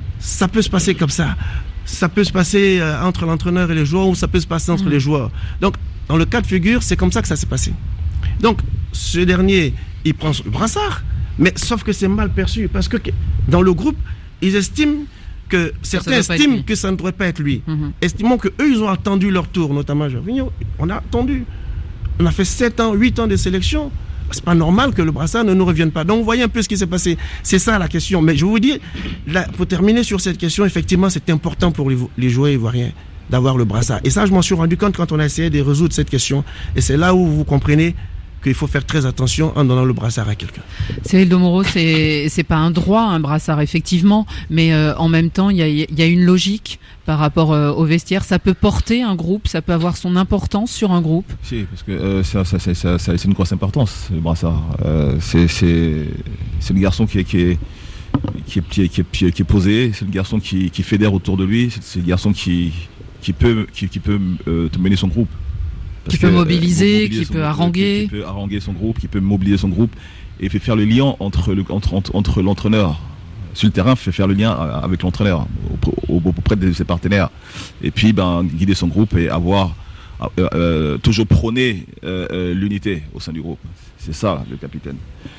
[SPEAKER 6] Ça peut se passer comme ça. Ça peut se passer euh, entre l'entraîneur et les joueurs ou ça peut se passer entre mmh. les joueurs. Donc, dans le cas de figure, c'est comme ça que ça s'est passé. Donc, ce dernier, il prend le brassard, mais sauf que c'est mal perçu, parce que dans le groupe, ils estiment que, certains estiment que ça ne devrait pas être lui. Mm-hmm. Estimons que eux, ils ont attendu leur tour, notamment Gervinho. On a attendu. On a fait sept ans, huit ans de sélection. C'est pas normal que le brassard ne nous revienne pas. Donc, vous voyez un peu ce qui s'est passé. C'est ça la question. Mais je vous dis, là, pour terminer sur cette question, effectivement, c'est important pour les, les joueurs ivoiriens d'avoir le brassard. Et ça, je m'en suis rendu compte quand on a essayé de résoudre cette question. Et c'est là où vous comprenez qu'il faut faire très attention en donnant le brassard à quelqu'un.
[SPEAKER 4] Cyril Domoro, c'est c'est pas un droit, un brassard, effectivement, mais euh, en même temps, il y a, y a une logique par rapport euh, au vestiaire. Ça peut porter un groupe, ça peut avoir son importance sur un groupe.
[SPEAKER 5] Si, parce que euh, ça, ça, ça, ça, ça, c'est une grosse importance, le brassard. Euh, c'est, c'est, c'est le garçon qui est, qui est, qui est, qui est, qui est, qui est posé, c'est le garçon qui, qui fédère autour de lui, c'est, c'est le garçon qui, qui peut, qui, qui peut euh, mener son groupe.
[SPEAKER 4] Qui peut, que, mobiliser, euh, mobiliser, qui peut haranguer.
[SPEAKER 5] Qui, qui peut haranguer son groupe, qui peut mobiliser son groupe et fait faire le lien entre, le, entre, entre, entre l'entraîneur sur le terrain, fait faire le lien avec l'entraîneur auprès de ses partenaires. Et puis ben, guider son groupe et avoir euh, euh, toujours prôner euh, l'unité au sein du groupe. C'est ça le capitaine.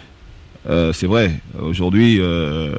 [SPEAKER 5] Euh, c'est vrai, aujourd'hui, euh,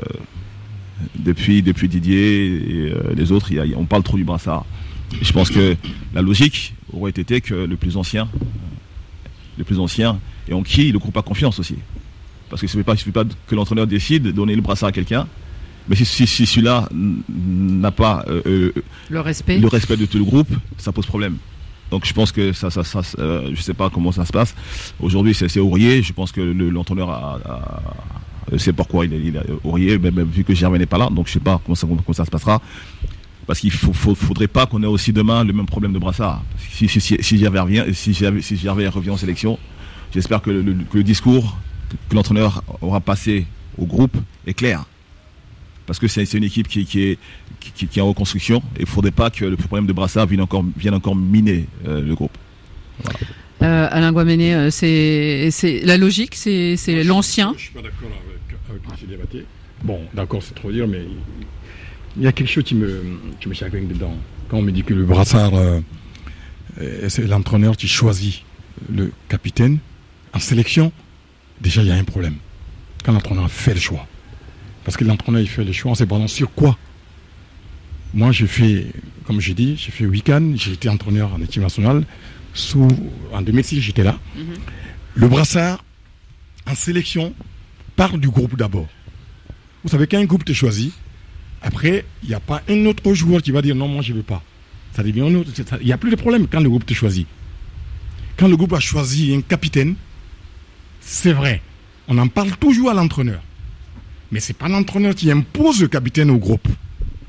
[SPEAKER 5] depuis, depuis Didier et euh, les autres, y a, on parle trop du brassard. Et je pense que la logique aurait été que le plus ancien, le plus ancien, et en qui le groupe a confiance aussi. Parce que il ne suffit pas que l'entraîneur décide de donner le brassard à quelqu'un, mais si, si, si celui-là n'a pas euh,
[SPEAKER 4] le respect,
[SPEAKER 5] le respect de tout le groupe, ça pose problème. Donc je pense que ça, ça, ça euh, je sais pas comment ça se passe. Aujourd'hui, c'est, c'est Aurier. Je pense que le, l'entraîneur a, a, sait pourquoi il est, il est Aurier, même, même vu que Germain n'est pas là, donc je sais pas comment ça, comment ça se passera. Parce qu'il faut, faut, faudrait pas qu'on ait aussi demain le même problème de brassard. Si, si, si, si Gervais revient, si Gervais, si Gervais revient en sélection, j'espère que le, le, que le discours que l'entraîneur aura passé au groupe est clair. Parce que c'est, c'est une équipe qui, qui, est, qui, qui est en reconstruction et il ne faudrait pas que le problème de brassard vienne encore, vienne encore miner euh, le groupe. Voilà.
[SPEAKER 4] Euh, Alain Guaméné, c'est, c'est la logique, c'est, c'est l'ancien.
[SPEAKER 2] Je ne suis pas d'accord avec, avec M. Diabaté. Bon, d'accord, c'est trop dire, mais il y a quelque chose qui me, qui me chagrine dedans. Quand on me dit que le brassard, euh, c'est l'entraîneur qui choisit le capitaine en sélection, déjà il y a un problème. Quand l'entraîneur fait le choix. Parce que l'entraîneur il fait le choix, on s'est basé sur quoi? Moi j'ai fait, comme j'ai dit, j'ai fait week-end, j'ai été entraîneur en équipe nationale. Sous, en deux mille six, j'étais là. Mm-hmm. Le brassard, en sélection, part du groupe d'abord. Vous savez, quand un groupe te choisit, après, il n'y a pas un autre joueur qui va dire non, moi je ne veux pas. Ça devient un autre. Il n'y a plus de problème quand le groupe te choisit. Quand le groupe a choisi un capitaine, c'est vrai. On en parle toujours à l'entraîneur. Mais ce n'est pas l'entraîneur qui impose le capitaine au groupe.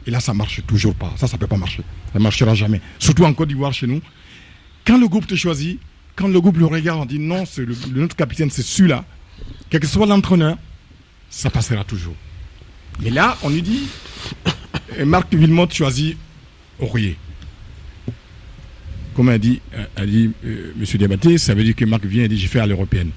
[SPEAKER 2] Et là, ça ne marche toujours pas. Ça, ça ne peut pas marcher. Ça ne marchera jamais. Surtout en Côte d'Ivoire, chez nous. Quand le groupe te choisit, quand le groupe le regarde, on dit non, c'est le, le, notre capitaine, c'est celui-là. Quel que soit l'entraîneur, ça passera toujours. Mais là, on lui dit, Marc Wilmot choisit Aurier. Comme a dit, a dit euh, M. Diabaté, ça veut dire que Marc vient et dit, j'ai fait à l'européenne.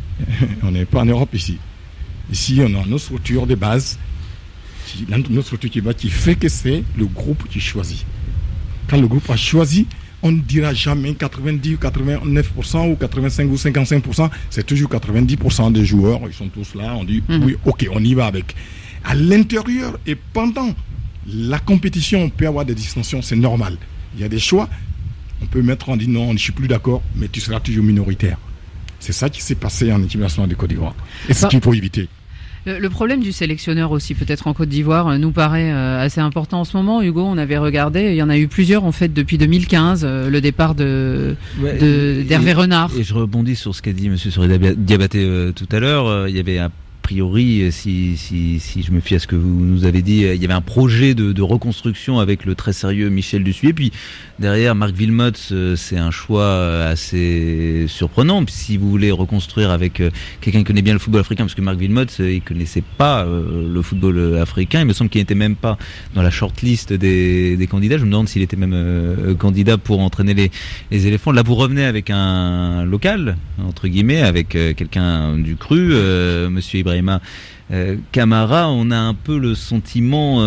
[SPEAKER 2] On n'est pas en Europe ici. Ici, on a nos structures de base, qui, notre structure qui, qui fait que c'est le groupe qui choisit. Quand le groupe a choisi, on ne dira jamais quatre-vingt-dix ou quatre-vingt-neuf pour cent ou quatre-vingt-cinq ou cinquante-cinq pour cent. C'est toujours quatre-vingt-dix pour cent des joueurs, ils sont tous là, on dit mmh. oui, ok, on y va avec. À l'intérieur et pendant la compétition, on peut avoir des distensions, c'est normal. Il y a des choix. On peut mettre, on dit non, je ne suis plus d'accord, mais tu seras toujours minoritaire. C'est ça qui s'est passé en équipe nationale de Côte d'Ivoire. Et c'est ce qu'il faut éviter.
[SPEAKER 4] Le, le problème du sélectionneur aussi, peut-être en Côte d'Ivoire, nous paraît euh, assez important en ce moment. Hugo, on avait regardé, il y en a eu plusieurs en fait depuis deux mille quinze, euh, le départ de, ouais, de d'Hervé Renard.
[SPEAKER 7] Et je rebondis sur ce qu'a dit M. Souré Diabaté euh, tout à l'heure. Euh, il y avait un A priori, si, si, si je me fie à ce que vous nous avez dit, il y avait un projet de, de reconstruction avec le très sérieux Michel Dussuyer. Puis derrière, Marc Wilmot, c'est un choix assez surprenant. Puis si vous voulez reconstruire avec quelqu'un qui connaît bien le football africain, parce que Marc Wilmot, il connaissait pas le football africain. Il me semble qu'il n'était même pas dans la shortlist des, des candidats. Je me demande s'il était même euh, candidat pour entraîner les, les éléphants. Là, vous revenez avec un local, entre guillemets, avec euh, quelqu'un du cru, euh, Monsieur Ibrahim Euh, Camara, on a un peu le sentiment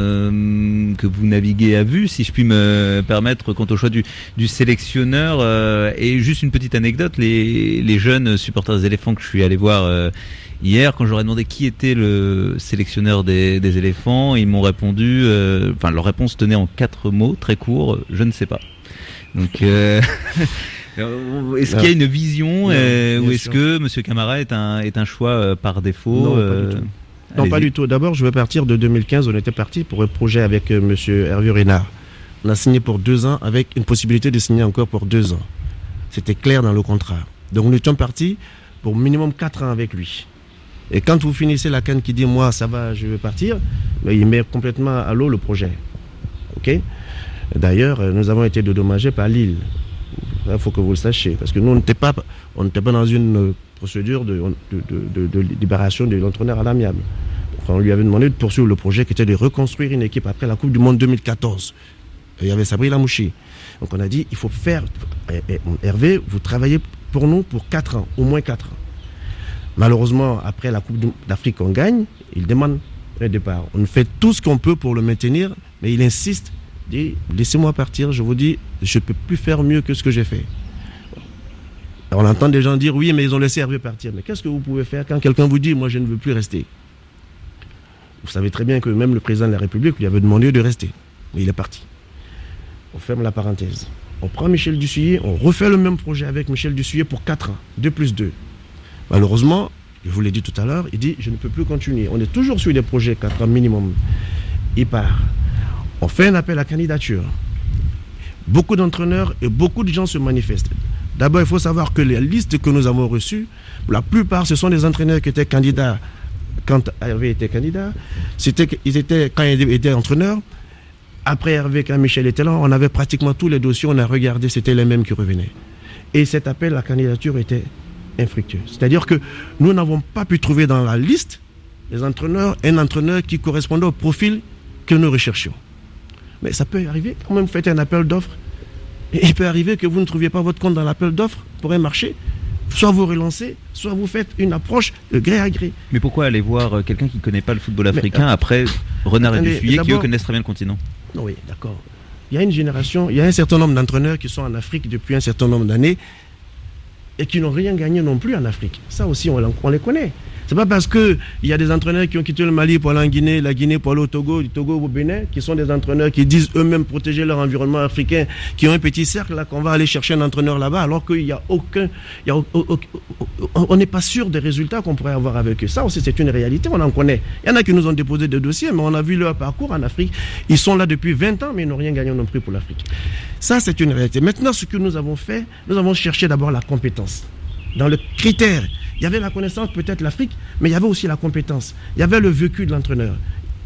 [SPEAKER 7] euh, que vous naviguez à vue, si je puis me permettre, quant au choix du, du sélectionneur. Euh, et juste une petite anecdote, les, les jeunes supporters des éléphants que je suis allé voir euh, hier, quand j'aurais demandé qui était le sélectionneur des, des éléphants, ils m'ont répondu, euh, enfin leur réponse tenait en quatre mots, très courts, je ne sais pas. Donc... Euh Est-ce qu'il y a une vision non, euh, ou est-ce sûr. que M. Camara est un, est un choix euh, par défaut?
[SPEAKER 6] Non,
[SPEAKER 7] euh,
[SPEAKER 6] pas du tout. Non, pas du tout. D'abord, je vais partir de deux mille quinze. On était parti pour un projet avec euh, M. Hervé Renard. On a signé pour deux ans avec une possibilité de signer encore pour deux ans. C'était clair dans le contrat. Donc, nous étions partis pour minimum quatre ans avec lui. Et quand vous finissez la canne qui dit, moi, ça va, je vais partir, mais il met complètement à l'eau le projet. OK? D'ailleurs, nous avons été dédommagés par Lille. Il faut que vous le sachiez, parce que nous, on n'était pas, on n'était pas dans une procédure de, de, de, de, de libération de l'entraîneur à l'amiable. On lui avait demandé de poursuivre le projet qui était de reconstruire une équipe après la Coupe du Monde deux mille quatorze. Et il y avait Sabri Lamouchi. Donc on a dit, il faut faire... Hervé, vous travaillez pour nous pour quatre ans, au moins quatre ans. Malheureusement, après la Coupe d'Afrique qu'on gagne, il demande un départ. On fait tout ce qu'on peut pour le maintenir, mais il insiste. Dit, laissez-moi partir, je vous dis, je ne peux plus faire mieux que ce que j'ai fait. Alors, on entend des gens dire, oui, mais ils ont laissé Hervé partir. Mais qu'est-ce que vous pouvez faire quand quelqu'un vous dit, moi, je ne veux plus rester? Vous savez très bien que même le président de la République lui avait demandé de rester. Mais il est parti. On ferme la parenthèse. On prend Michel Dussuyer, on refait le même projet avec Michel Dussuyer pour quatre ans, deux plus deux. Malheureusement, je vous l'ai dit tout à l'heure, il dit, je ne peux plus continuer. On est toujours sur des projets quatre ans minimum. Il part. On fait un appel à candidature. Beaucoup d'entraîneurs et beaucoup de gens se manifestent. D'abord, il faut savoir que les listes que nous avons reçues, la plupart, ce sont des entraîneurs qui étaient candidats quand Hervé était candidat. C'était, ils étaient, quand il était entraîneur. Après Hervé, quand Michel était là, on avait pratiquement tous les dossiers, on a regardé, c'était les mêmes qui revenaient. Et cet appel à candidature était infructueux. C'est-à-dire que nous n'avons pas pu trouver dans la liste des entraîneurs un entraîneur qui correspondait au profil que nous recherchions. Mais ça peut arriver, quand même vous faites un appel d'offres, et il peut arriver que vous ne trouviez pas votre compte dans l'appel d'offres pour un marché, soit vous relancez, soit vous faites une approche de gré à gré.
[SPEAKER 7] Mais pourquoi aller voir quelqu'un qui ne connaît pas le football africain Mais, après Renard et Dussuyer qui eux connaissent très bien le continent?
[SPEAKER 6] Oui, d'accord. Il y a une génération, il y a un certain nombre d'entraîneurs qui sont en Afrique depuis un certain nombre d'années et qui n'ont rien gagné non plus en Afrique. Ça aussi, on, on les connaît. C'est pas parce qu'il y a des entraîneurs qui ont quitté le Mali pour aller en Guinée, la Guinée pour aller au Togo, du Togo au Bénin, qui sont des entraîneurs qui disent eux-mêmes protéger leur environnement africain, qui ont un petit cercle là, qu'on va aller chercher un entraîneur là-bas, alors qu'il n'y a aucun... Il y a, on n'est pas sûr des résultats qu'on pourrait avoir avec eux. Ça aussi, c'est une réalité, on en connaît. Il y en a qui nous ont déposé des dossiers, mais on a vu leur parcours en Afrique. Ils sont là depuis vingt ans, mais ils n'ont rien gagné non plus pour l'Afrique. Ça, c'est une réalité. Maintenant, ce que nous avons fait, nous avons cherché d'abord la compétence. Dans le critère, il y avait la connaissance, peut-être l'Afrique, mais il y avait aussi la compétence. Il y avait le vécu de l'entraîneur.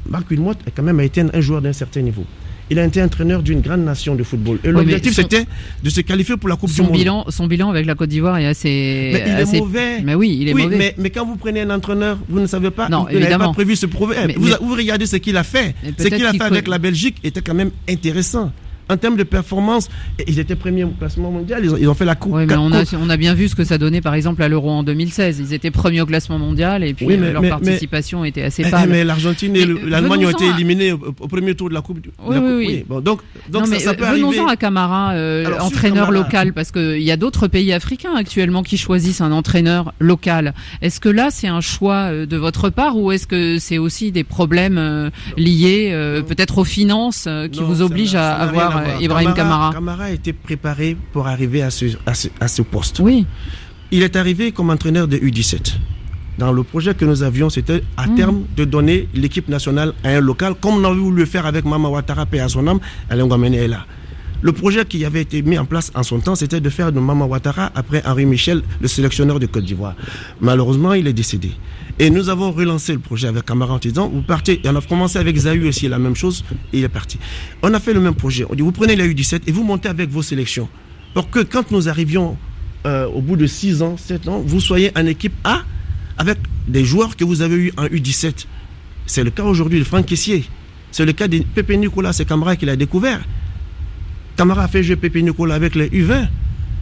[SPEAKER 6] Marc Wilmot a quand même été un, un joueur d'un certain niveau. Il a été entraîneur d'une grande nation de football. Et oui, l'objectif, son, c'était de se qualifier pour la Coupe
[SPEAKER 4] son
[SPEAKER 6] du Monde.
[SPEAKER 4] Bilan, son bilan avec la Côte d'Ivoire est assez...
[SPEAKER 6] Mais il
[SPEAKER 4] assez,
[SPEAKER 6] est mauvais.
[SPEAKER 4] Mais oui, il est
[SPEAKER 6] oui,
[SPEAKER 4] mauvais.
[SPEAKER 6] Mais, mais quand vous prenez un entraîneur, vous ne savez pas,
[SPEAKER 4] non,
[SPEAKER 6] vous n'avez pas prévu ce prouver. Mais, vous, mais, vous regardez ce qu'il a fait. Ce qu'il a fait avec la Belgique était quand même intéressant. En termes de performance, ils étaient premiers au classement mondial, ils ont, ils ont fait la coupe.
[SPEAKER 4] Oui, mais on a, on a bien vu ce que ça donnait par exemple à l'Euro en deux mille seize. Ils étaient premiers au classement mondial et puis oui, mais, euh, leur mais, participation mais, était assez pâle.
[SPEAKER 6] Mais l'Argentine et le, l'Allemagne ont été éliminés au, au premier tour de la Coupe.
[SPEAKER 4] Oui,
[SPEAKER 6] la
[SPEAKER 4] oui,
[SPEAKER 6] coupe.
[SPEAKER 4] oui.
[SPEAKER 6] oui. Bon, donc, donc
[SPEAKER 4] non,
[SPEAKER 6] ça,
[SPEAKER 4] mais,
[SPEAKER 6] ça peut
[SPEAKER 4] venons-en
[SPEAKER 6] arriver.
[SPEAKER 4] à Camara, euh,
[SPEAKER 6] Alors,
[SPEAKER 4] entraîneur
[SPEAKER 6] Camara,
[SPEAKER 4] local, parce qu'il y a d'autres pays africains actuellement qui choisissent un entraîneur local. Est-ce que là, c'est un choix de votre part ou est-ce que c'est aussi des problèmes euh, liés euh, peut-être aux finances euh, qui
[SPEAKER 6] non,
[SPEAKER 4] vous obligent à avoir à Ibrahim Camara?
[SPEAKER 6] Camara était préparé pour arriver à ce, à ce, à ce poste.
[SPEAKER 4] Oui.
[SPEAKER 6] Il est arrivé comme entraîneur de U dix-sept. Dans le projet que nous avions, c'était à mmh. terme de donner l'équipe nationale à un local, comme on a voulu le faire avec Mama Ouattara, paix à son âme, Alain Guamene est là. Le projet qui avait été mis en place en son temps, c'était de faire de Mama Ouattara, après Henri Michel, le sélectionneur de Côte d'Ivoire. Malheureusement, il est décédé. Et nous avons relancé le projet avec Camara en disant, vous partez, et on a commencé avec Zahu aussi, la même chose, et il est parti. On a fait le même projet. On dit, vous prenez la U dix-sept et vous montez avec vos sélections. Pour que quand nous arrivions euh, au bout de six ans, sept ans, vous soyez en équipe A, avec des joueurs que vous avez eu en U dix-sept. C'est le cas aujourd'hui de Franck Kessié. C'est le cas de Pépé Nicolas, c'est Camara qui l'a découvert. Camara a fait jouer Pépé Nicolas avec les U vingt.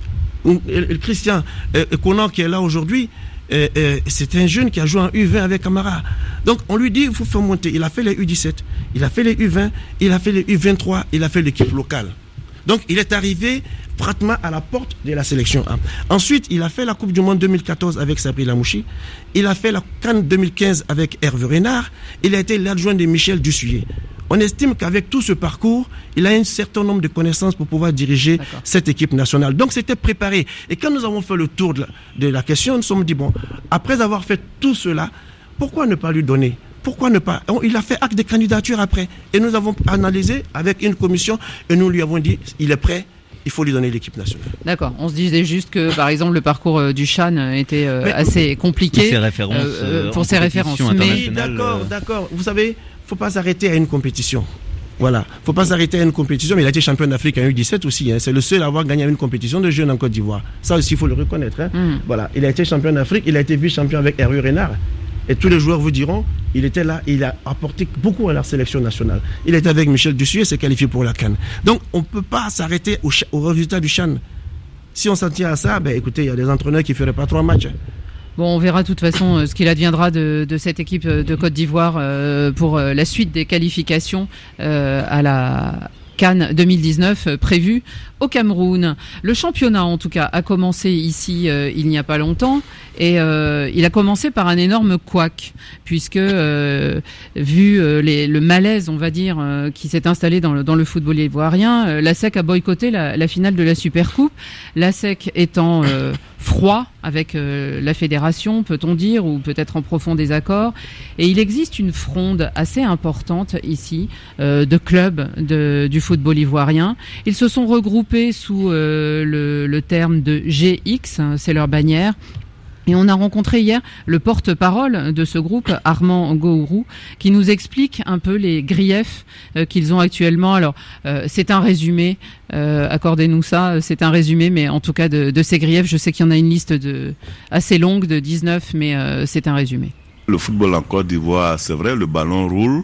[SPEAKER 6] Christian Conan qui est là aujourd'hui, euh, euh, c'est un jeune qui a joué en U vingt avec Camara. Donc on lui dit il faut faire monter. Il a fait les U dix-sept, il a fait les U vingt, il a fait les U vingt-trois, il a fait l'équipe locale. Donc il est arrivé pratiquement à la porte de la sélection A. Ensuite, il a fait la Coupe du Monde deux mille quatorze avec Sabri Lamouchi. Il a fait la CAN deux mille quinze avec Hervé Renard. Il a été l'adjoint de Michel Dussuyer. On estime qu'avec tout ce parcours, il a un certain nombre de connaissances pour pouvoir diriger D'accord. cette équipe nationale. Donc c'était préparé. Et quand nous avons fait le tour de la, de la question, nous nous sommes dit, bon, après avoir fait tout cela, pourquoi ne pas lui donner ? Pourquoi ne pas ? Il a fait acte de candidature après. Et nous avons analysé avec une commission et nous lui avons dit, il est prêt. Il faut lui donner l'équipe nationale.
[SPEAKER 4] D'accord. On se disait juste que, par exemple, le parcours du Chan était euh, Mais, assez compliqué
[SPEAKER 7] pour ses références.
[SPEAKER 4] Euh, pour ses références.
[SPEAKER 6] Mais d'accord, d'accord. Vous savez, faut pas s'arrêter à une compétition. Voilà, faut pas s'arrêter à une compétition. Mais il a été champion d'Afrique en U dix-sept aussi. Hein. C'est le seul à avoir gagné une compétition de jeunes en Côte d'Ivoire. Ça aussi, il faut le reconnaître. Hein. Mm. Voilà, il a été champion d'Afrique. Il a été vice-champion avec Hervé Renard. Et tous les joueurs vous diront, il était là, il a apporté beaucoup à la sélection nationale. Il était avec Michel Dussuyer, s'est qualifié pour la CAN. Donc, on ne peut pas s'arrêter au, ch- au résultat du Chan. Si on s'en tient à ça, ben écoutez, il y a des entraîneurs qui ne feraient pas trois matchs.
[SPEAKER 4] Bon, on verra de toute façon euh, ce qu'il adviendra de, de cette équipe de Côte d'Ivoire euh, pour euh, la suite des qualifications euh, à la CAN deux mille dix-neuf euh, prévue au Cameroun. Le championnat, en tout cas, a commencé ici euh, il n'y a pas longtemps et euh, il a commencé par un énorme couac puisque euh, vu euh, les, le malaise, on va dire, euh, qui s'est installé dans le, dans le football ivoirien, euh, l'A S E C a boycotté la, la finale de la Supercoupe. L'A S E C étant euh, froid avec euh, la fédération, peut-on dire, ou peut-être en profond désaccord. Et il existe une fronde assez importante ici euh, de clubs de, du football ivoirien. Ils se sont regroupés sous euh, le, le terme de G X, hein, c'est leur bannière. Et on a rencontré hier le porte-parole de ce groupe, Armand Gourou, qui nous explique un peu les griefs euh, qu'ils ont actuellement. Alors, euh, c'est un résumé, euh, accordez-nous ça, c'est un résumé, mais en tout cas de, de ces griefs, je sais qu'il y en a une liste de, assez longue de dix-neuf, mais euh, c'est un résumé.
[SPEAKER 13] Le football en Côte d'Ivoire, c'est vrai, le ballon roule,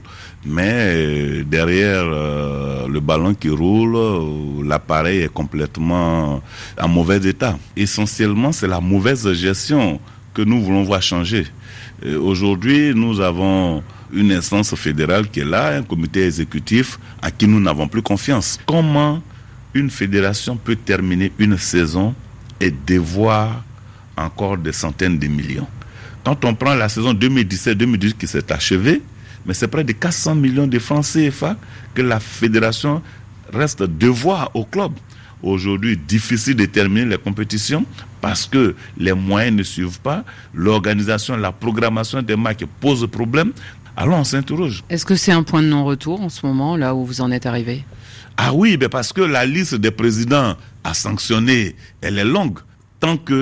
[SPEAKER 13] mais derrière euh, le ballon qui roule, l'appareil est complètement en mauvais état. Essentiellement, c'est la mauvaise gestion que nous voulons voir changer. Et aujourd'hui, nous avons une instance fédérale qui est là, un comité exécutif à qui nous n'avons plus confiance. Comment une fédération peut terminer une saison et devoir encore des centaines de millions ? Quand on prend la saison deux mille dix-sept deux mille dix-huit qui s'est achevée, mais c'est près de quatre cents millions de francs C F A que la fédération reste devoir au club. Aujourd'hui, difficile de terminer les compétitions parce que les moyens ne suivent pas, l'organisation, la programmation des matchs pose problème. Alors on s'interroge.
[SPEAKER 4] Est-ce que c'est un point de non-retour en ce moment, là où vous en êtes arrivé ?
[SPEAKER 13] Ah oui, mais parce que la liste des présidents à sanctionner, elle est longue. Tant que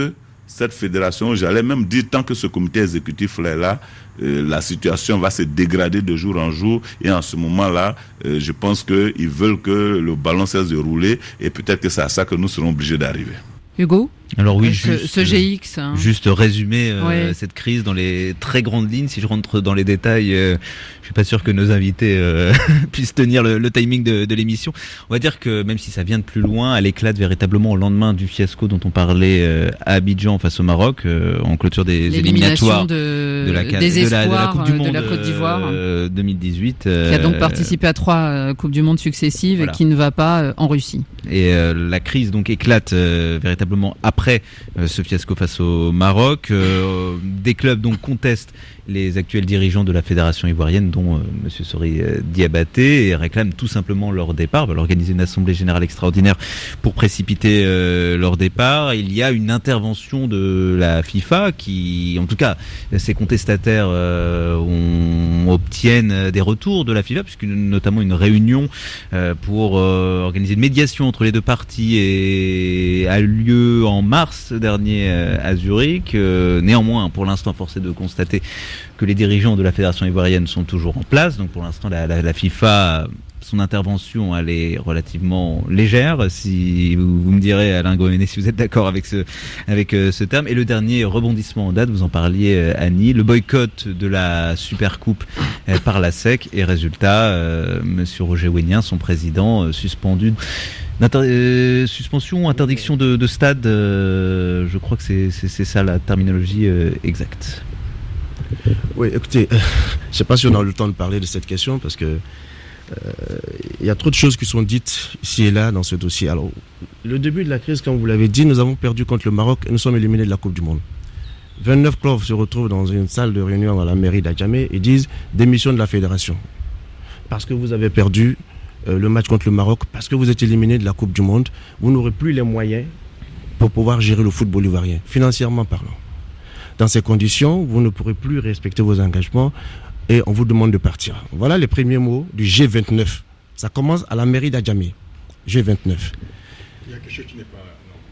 [SPEAKER 13] cette fédération, j'allais même dire, tant que ce comité exécutif est là, euh, la situation va se dégrader de jour en jour. Et en ce moment-là, euh, je pense qu'ils veulent que le ballon cesse de rouler. Et peut-être que c'est à ça que nous serons obligés d'arriver.
[SPEAKER 4] Hugo ?
[SPEAKER 7] Alors oui,
[SPEAKER 4] ce,
[SPEAKER 7] juste,
[SPEAKER 4] ce G X. Hein.
[SPEAKER 7] Juste résumer euh,
[SPEAKER 4] ouais.
[SPEAKER 7] cette crise dans les très grandes lignes. Si je rentre dans les détails, euh, je suis pas sûr que nos invités euh, puissent tenir le, le timing de, de l'émission. On va dire que même si ça vient de plus loin, elle éclate véritablement au lendemain du fiasco dont on parlait euh, à Abidjan face au Maroc, euh, en clôture des éliminatoires
[SPEAKER 4] de,
[SPEAKER 7] de, la,
[SPEAKER 4] des
[SPEAKER 7] de, la, de la Coupe du Monde
[SPEAKER 4] de la Côte d'Ivoire,
[SPEAKER 7] euh, deux mille dix-huit. Euh,
[SPEAKER 4] qui a donc participé à trois euh, Coupes du Monde successives voilà. et qui ne va pas euh, en Russie.
[SPEAKER 7] Et euh, la crise donc éclate euh, véritablement après euh, ce fiasco face au Maroc. Euh, des clubs donc contestent les actuels dirigeants de la fédération ivoirienne, dont euh, Monsieur Sori euh, Diabaté, et réclament tout simplement leur départ. Va organiser une assemblée générale extraordinaire pour précipiter euh, leur départ. Il y a une intervention de la FIFA qui, en tout cas, ses contestataires euh, on, obtiennent des retours de la FIFA, puisque notamment une réunion euh, pour euh, organiser une médiation entre les deux parties et a eu lieu en mars dernier euh, à Zurich. Euh, néanmoins, pour l'instant, force est de constater que les dirigeants de la fédération ivoirienne sont toujours en place. Donc pour l'instant, la, la, la FIFA, son intervention, elle est relativement légère. Si vous, vous me direz, Alain Gomenet, si vous êtes d'accord avec ce, avec euh, ce terme. Et le dernier rebondissement en date, vous en parliez, euh, Annie, le boycott de la Supercoupe euh, par la S E C. Et résultat, euh, Monsieur Roger Ouénien, son président, euh, suspendu. Inter- euh, suspension, interdiction de, de stade, euh, je crois que c'est, c'est, c'est ça la terminologie euh, exacte.
[SPEAKER 6] Oui, écoutez, euh, je ne sais pas si on a le temps de parler de cette question parce que il euh, y a trop de choses qui sont dites ici et là dans ce dossier. Alors, le début de la crise, comme vous l'avez dit, nous avons perdu contre le Maroc et nous sommes éliminés de la Coupe du Monde. vingt-neuf clubs se retrouvent dans une salle de réunion à la mairie d'Adjamé et disent démission de la fédération parce que vous avez perdu euh, le match contre le Maroc, parce que vous êtes éliminé de la Coupe du Monde, vous n'aurez plus les moyens pour pouvoir gérer le football ivoirien, financièrement parlant. Dans ces conditions, vous ne pourrez plus respecter vos engagements et on vous demande de partir. Voilà les premiers mots du G vingt-neuf. Ça commence à la mairie d'Adjamé. G vingt-neuf.
[SPEAKER 2] Il y a quelque chose qui n'est pas...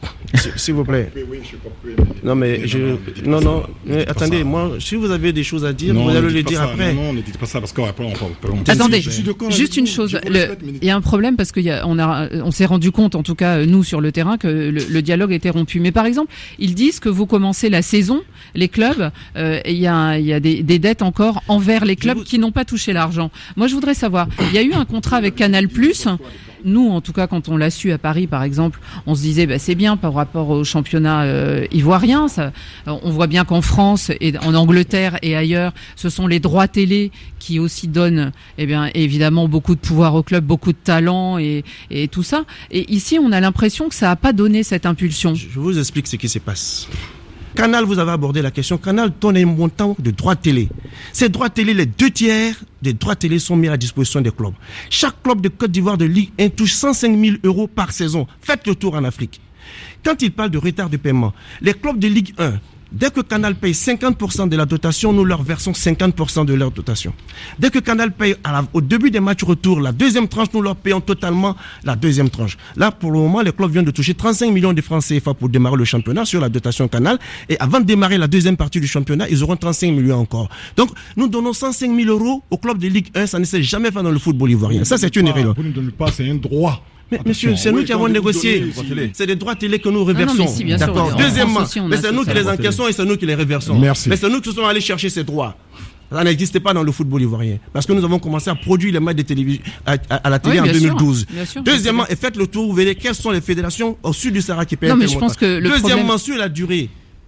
[SPEAKER 6] S'il vous plaît.
[SPEAKER 2] Oui, je peux
[SPEAKER 6] non, mais je. Non, non. Mais attendez, moi, si vous avez des choses à dire,
[SPEAKER 2] non,
[SPEAKER 6] vous allez le
[SPEAKER 2] dire
[SPEAKER 6] ça.
[SPEAKER 2] après. Non, non, ne dites pas ça parce qu'après, on peut.
[SPEAKER 4] Attendez, juste une chose. Il y a un problème parce qu'il y a, on a, on s'est rendu compte, en tout cas, nous, sur le terrain, que le, le dialogue était rompu. Mais par exemple, ils disent que vous commencez la saison, les clubs, euh, il y a, il y a des, des dettes encore envers les clubs vous... qui n'ont pas touché l'argent. Moi, je voudrais savoir, il y a eu un contrat avec Canal Plus. Nous, en tout cas, quand on l'a su à Paris, par exemple, on se disait, bah, c'est bien par rapport au championnat euh, ivoirien. Ça, on voit bien qu'en France et en Angleterre et ailleurs, ce sont les droits télé qui aussi donnent, eh bien, évidemment, beaucoup de pouvoir au club, beaucoup de talent et, et tout ça. Et ici, on a l'impression que ça n'a pas donné cette impulsion.
[SPEAKER 6] Je vous explique ce qui se passe. Canal, vous avez abordé la question. Canal donne un montant de droits télé. Ces droits télé, les deux tiers des droits télé sont mis à disposition des clubs. Chaque club de Côte d'Ivoire de Ligue un touche cent cinq mille euros par saison. Faites le tour en Afrique. Quand il parle de retard de paiement, les clubs de Ligue un, dès que Canal paye cinquante pour cent de la dotation, nous leur versons cinquante pour cent de leur dotation. Dès que Canal paye à la, au début des matchs retour, la deuxième tranche, nous leur payons totalement la deuxième tranche. Là, pour le moment, les clubs viennent de toucher trente-cinq millions de francs C F A pour démarrer le championnat sur la dotation Canal. Et avant de démarrer la deuxième partie du championnat, ils auront trente-cinq millions encore. Donc, nous donnons cent cinq mille euros au club de Ligue un. Ça ne s'est jamais fait dans le football ivoirien. Ça, c'est une erreur.
[SPEAKER 2] Vous ne donnez pas, c'est un droit.
[SPEAKER 6] Mais monsieur, c'est oui, nous qui avons négocié. C'est des droits télé que nous reversons. Ah non, mais si, bien D'accord. Sûr, Deuxièmement, aussi, mais c'est nous qui les encaissons et c'est nous qui les reversons.
[SPEAKER 2] Merci.
[SPEAKER 6] Mais c'est nous qui sommes allés chercher ces droits. Ça n'existait pas dans le football ivoirien. Parce que nous avons commencé à produire les matchs de télévision à, à, à la télé oui, en deux mille douze.
[SPEAKER 4] Sûr, sûr,
[SPEAKER 6] Deuxièmement, et faites le tour, vous verrez quelles sont les fédérations au sud du Sahara qui payent.
[SPEAKER 4] Non, mais je pense que le
[SPEAKER 6] Deuxièmement,
[SPEAKER 4] problème...
[SPEAKER 6] sur la durée,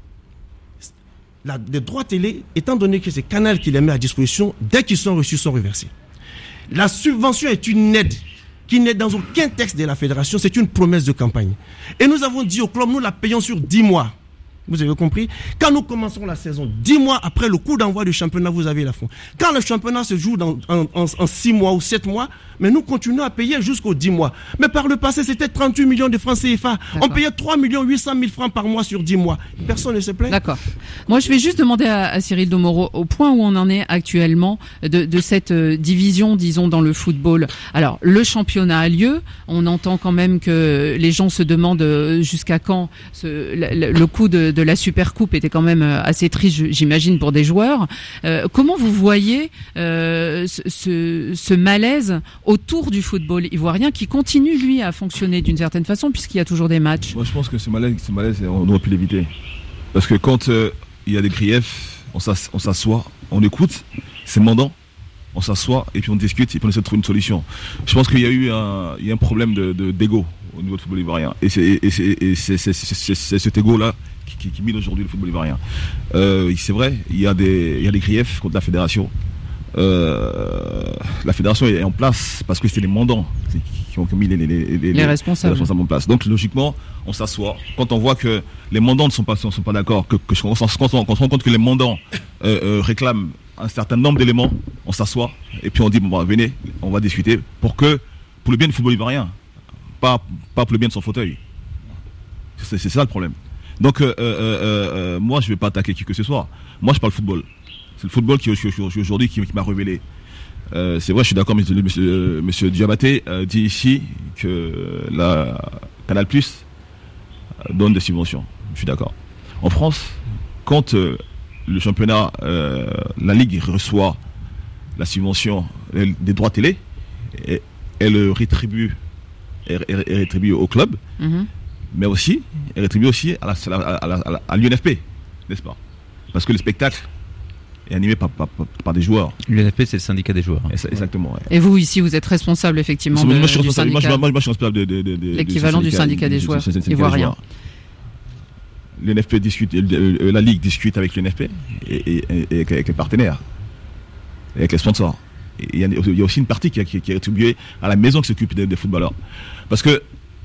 [SPEAKER 6] la, les droits télé, étant donné que c'est Canal qui les met à disposition, dès qu'ils sont reçus, sont reversés. La subvention est une aide qui n'est dans aucun texte de la fédération, c'est une promesse de campagne. Et nous avons dit au club, nous la payons sur dix mois. Vous avez compris? Quand nous commencerons la saison, dix mois après le coup d'envoi du championnat, vous avez la fin. Quand le championnat se joue dans, en, en, en six mois ou sept mois, mais nous continuons à payer jusqu'aux dix mois. Mais par le passé, c'était trente-huit millions de francs C F A. D'accord. On payait trois millions huit cent mille francs par mois sur dix mois. Personne ne se plaint.
[SPEAKER 4] D'accord. Moi, je vais juste demander à, à Cyril Domoro, au point où on en est actuellement de, de cette euh, division, disons, dans le football. Alors, le championnat a lieu. On entend quand même que les gens se demandent euh, jusqu'à quand ce, le, le coup de de la Supercoupe était quand même assez triste, j'imagine, pour des joueurs. Euh, comment vous voyez euh, ce, ce, ce malaise autour du football ivoirien qui continue, lui, à fonctionner d'une certaine façon puisqu'il y a toujours des matchs?
[SPEAKER 5] Moi, je pense que ce malaise, ce malaise on aurait pu l'éviter. Parce que quand euh, il y a des griefs, on s'assoit, on écoute, c'est demandant, on s'assoit et puis on discute et puis on essaie de trouver une solution. Je pense qu'il y a eu un, il y a un problème de, de, d'ego au niveau du football ivoirien. Et c'est, et c'est, et c'est, c'est, c'est, c'est, c'est cet ego-là qui, qui, qui mine aujourd'hui le football ivoirien. Euh, c'est vrai, il y a des, il y a des griefs contre la fédération. Euh, la fédération est en place parce que c'est les mandants qui ont mis les, les, les, les,
[SPEAKER 4] les responsables.
[SPEAKER 5] les responsables en place. Donc logiquement, on s'assoit. Quand on voit que les mandants ne sont pas, ne sont pas d'accord, que, que, quand, on, quand on se rend compte que les mandants euh, euh, réclament un certain nombre d'éléments, on s'assoit et puis on dit bon, bah, venez, on va discuter pour que, pour le bien du football ivoirien, pas, pas pour le bien de son fauteuil. C'est, c'est ça le problème. Donc euh, euh, euh, moi, je vais pas attaquer qui que ce soit. Moi, je parle football. C'est le football qui, qui, qui aujourd'hui qui, qui m'a révélé. Euh, c'est vrai, je suis d'accord, monsieur, monsieur, monsieur Diabaté euh, dit ici que la Canal Plus donne des subventions. Je suis d'accord. En France, quand euh, le championnat, euh, la Ligue reçoit la subvention elle, des droits télé, et, elle rétribue, elle, elle, elle rétribue au club, mm-hmm. mais aussi, elle rétribue aussi à, la, à, la, à, la, à, la, à l'U N F P, n'est-ce pas? Parce que le spectacle est animé par, par, par, par des joueurs.
[SPEAKER 7] L'U N F P, c'est le syndicat des joueurs.
[SPEAKER 5] Et ça, exactement. Ouais.
[SPEAKER 4] Et vous, ici, vous êtes responsable, effectivement, de,
[SPEAKER 5] moi, je suis
[SPEAKER 4] du
[SPEAKER 5] responsable,
[SPEAKER 4] syndicat.
[SPEAKER 5] Moi, moi, moi, je suis responsable de, de, de, de,
[SPEAKER 4] l'équivalent du syndicat, du syndicat des joueurs ivoiriens.
[SPEAKER 5] L'U N F P discute, euh, la Ligue discute avec l'U N F P et, et, et, et avec les partenaires, et avec les sponsors. Et il, y a, il y a aussi une partie qui, qui, qui est attribuée à la maison qui s'occupe des, des footballeurs. Parce que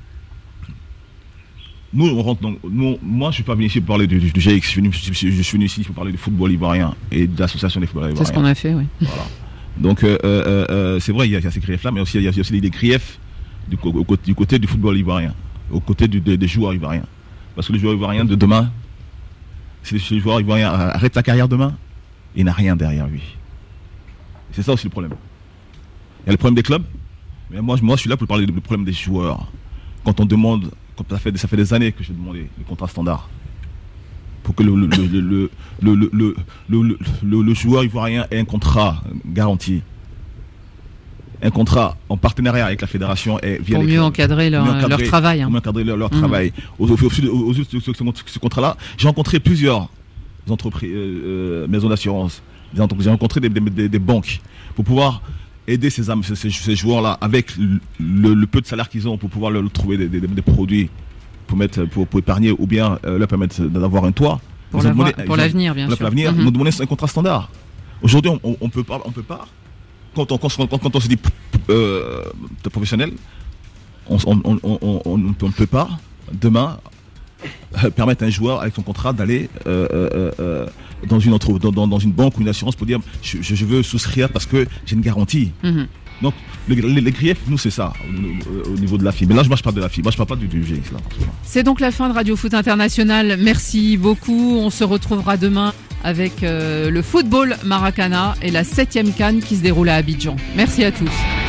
[SPEAKER 5] nous, on rentre donc, nous, moi, je suis pas venu ici pour parler du, du, du G X, je suis, venu, je, suis, je suis venu ici pour parler du football ivoirien et de l'association des footballeurs ivoiriens.
[SPEAKER 4] C'est ce qu'on a fait, oui.
[SPEAKER 5] Voilà. Donc, euh, euh, euh, c'est vrai, il y a, il y a ces griefs-là, mais aussi, il y a aussi des griefs du, du côté du football ivoirien, au côté du, des, des joueurs ivoiriens. Parce que le joueur ivoirien de demain, si le joueur ivoirien arrête sa carrière demain, il n'a rien derrière lui. C'est ça aussi le problème. Il y a le problème des clubs, mais moi, moi je suis là pour parler du problème des joueurs. Quand on demande, quand ça fait, ça fait des années que j'ai demandé le contrat standard, pour que le, le, le, le, le, le, le, le, le, le joueur ivoirien ait un contrat garanti. Un contrat en partenariat avec la fédération et via
[SPEAKER 4] pour
[SPEAKER 5] les
[SPEAKER 4] mieux
[SPEAKER 5] clubs,
[SPEAKER 4] encadrer leur,
[SPEAKER 5] mieux encadrer,
[SPEAKER 4] leur travail. Hein.
[SPEAKER 5] Pour mieux encadrer leur, leur mmh. travail. Au, au, au, au, au, ce, ce, ce contrat-là, j'ai rencontré plusieurs entreprises, euh, maisons d'assurance, des entreprises, j'ai rencontré des, des, des, des banques pour pouvoir aider ces, ces, ces joueurs-là avec le, le, le peu de salaire qu'ils ont pour pouvoir leur trouver des, des, des produits pour mettre, pour, pour épargner ou bien euh, leur permettre d'avoir un toit.
[SPEAKER 4] Pour, demandé, pour l'avenir, bien
[SPEAKER 5] pour
[SPEAKER 4] sûr.
[SPEAKER 5] L'avenir,
[SPEAKER 4] mmh.
[SPEAKER 5] nous demandons un contrat standard. Aujourd'hui, on, on peut pas, on peut pas. Quand on, quand, quand, quand on se dit euh, professionnel, on on, on, on, on ne peut pas demain euh, permettre à un joueur avec son contrat d'aller euh, euh, euh, dans, une entre, dans, dans, dans une banque ou une assurance pour dire je, je veux souscrire parce que j'ai une garantie. Mm-hmm. Donc les, les, les griefs, nous c'est ça au, au niveau de la F I. Mais là, moi je parle de la F I, moi je parle pas du, du G X. Là,
[SPEAKER 4] c'est donc la fin de Radio Foot International. Merci beaucoup. On se retrouvera demain avec euh, le football Maracana et la septième CAN qui se déroule à Abidjan. Merci à tous.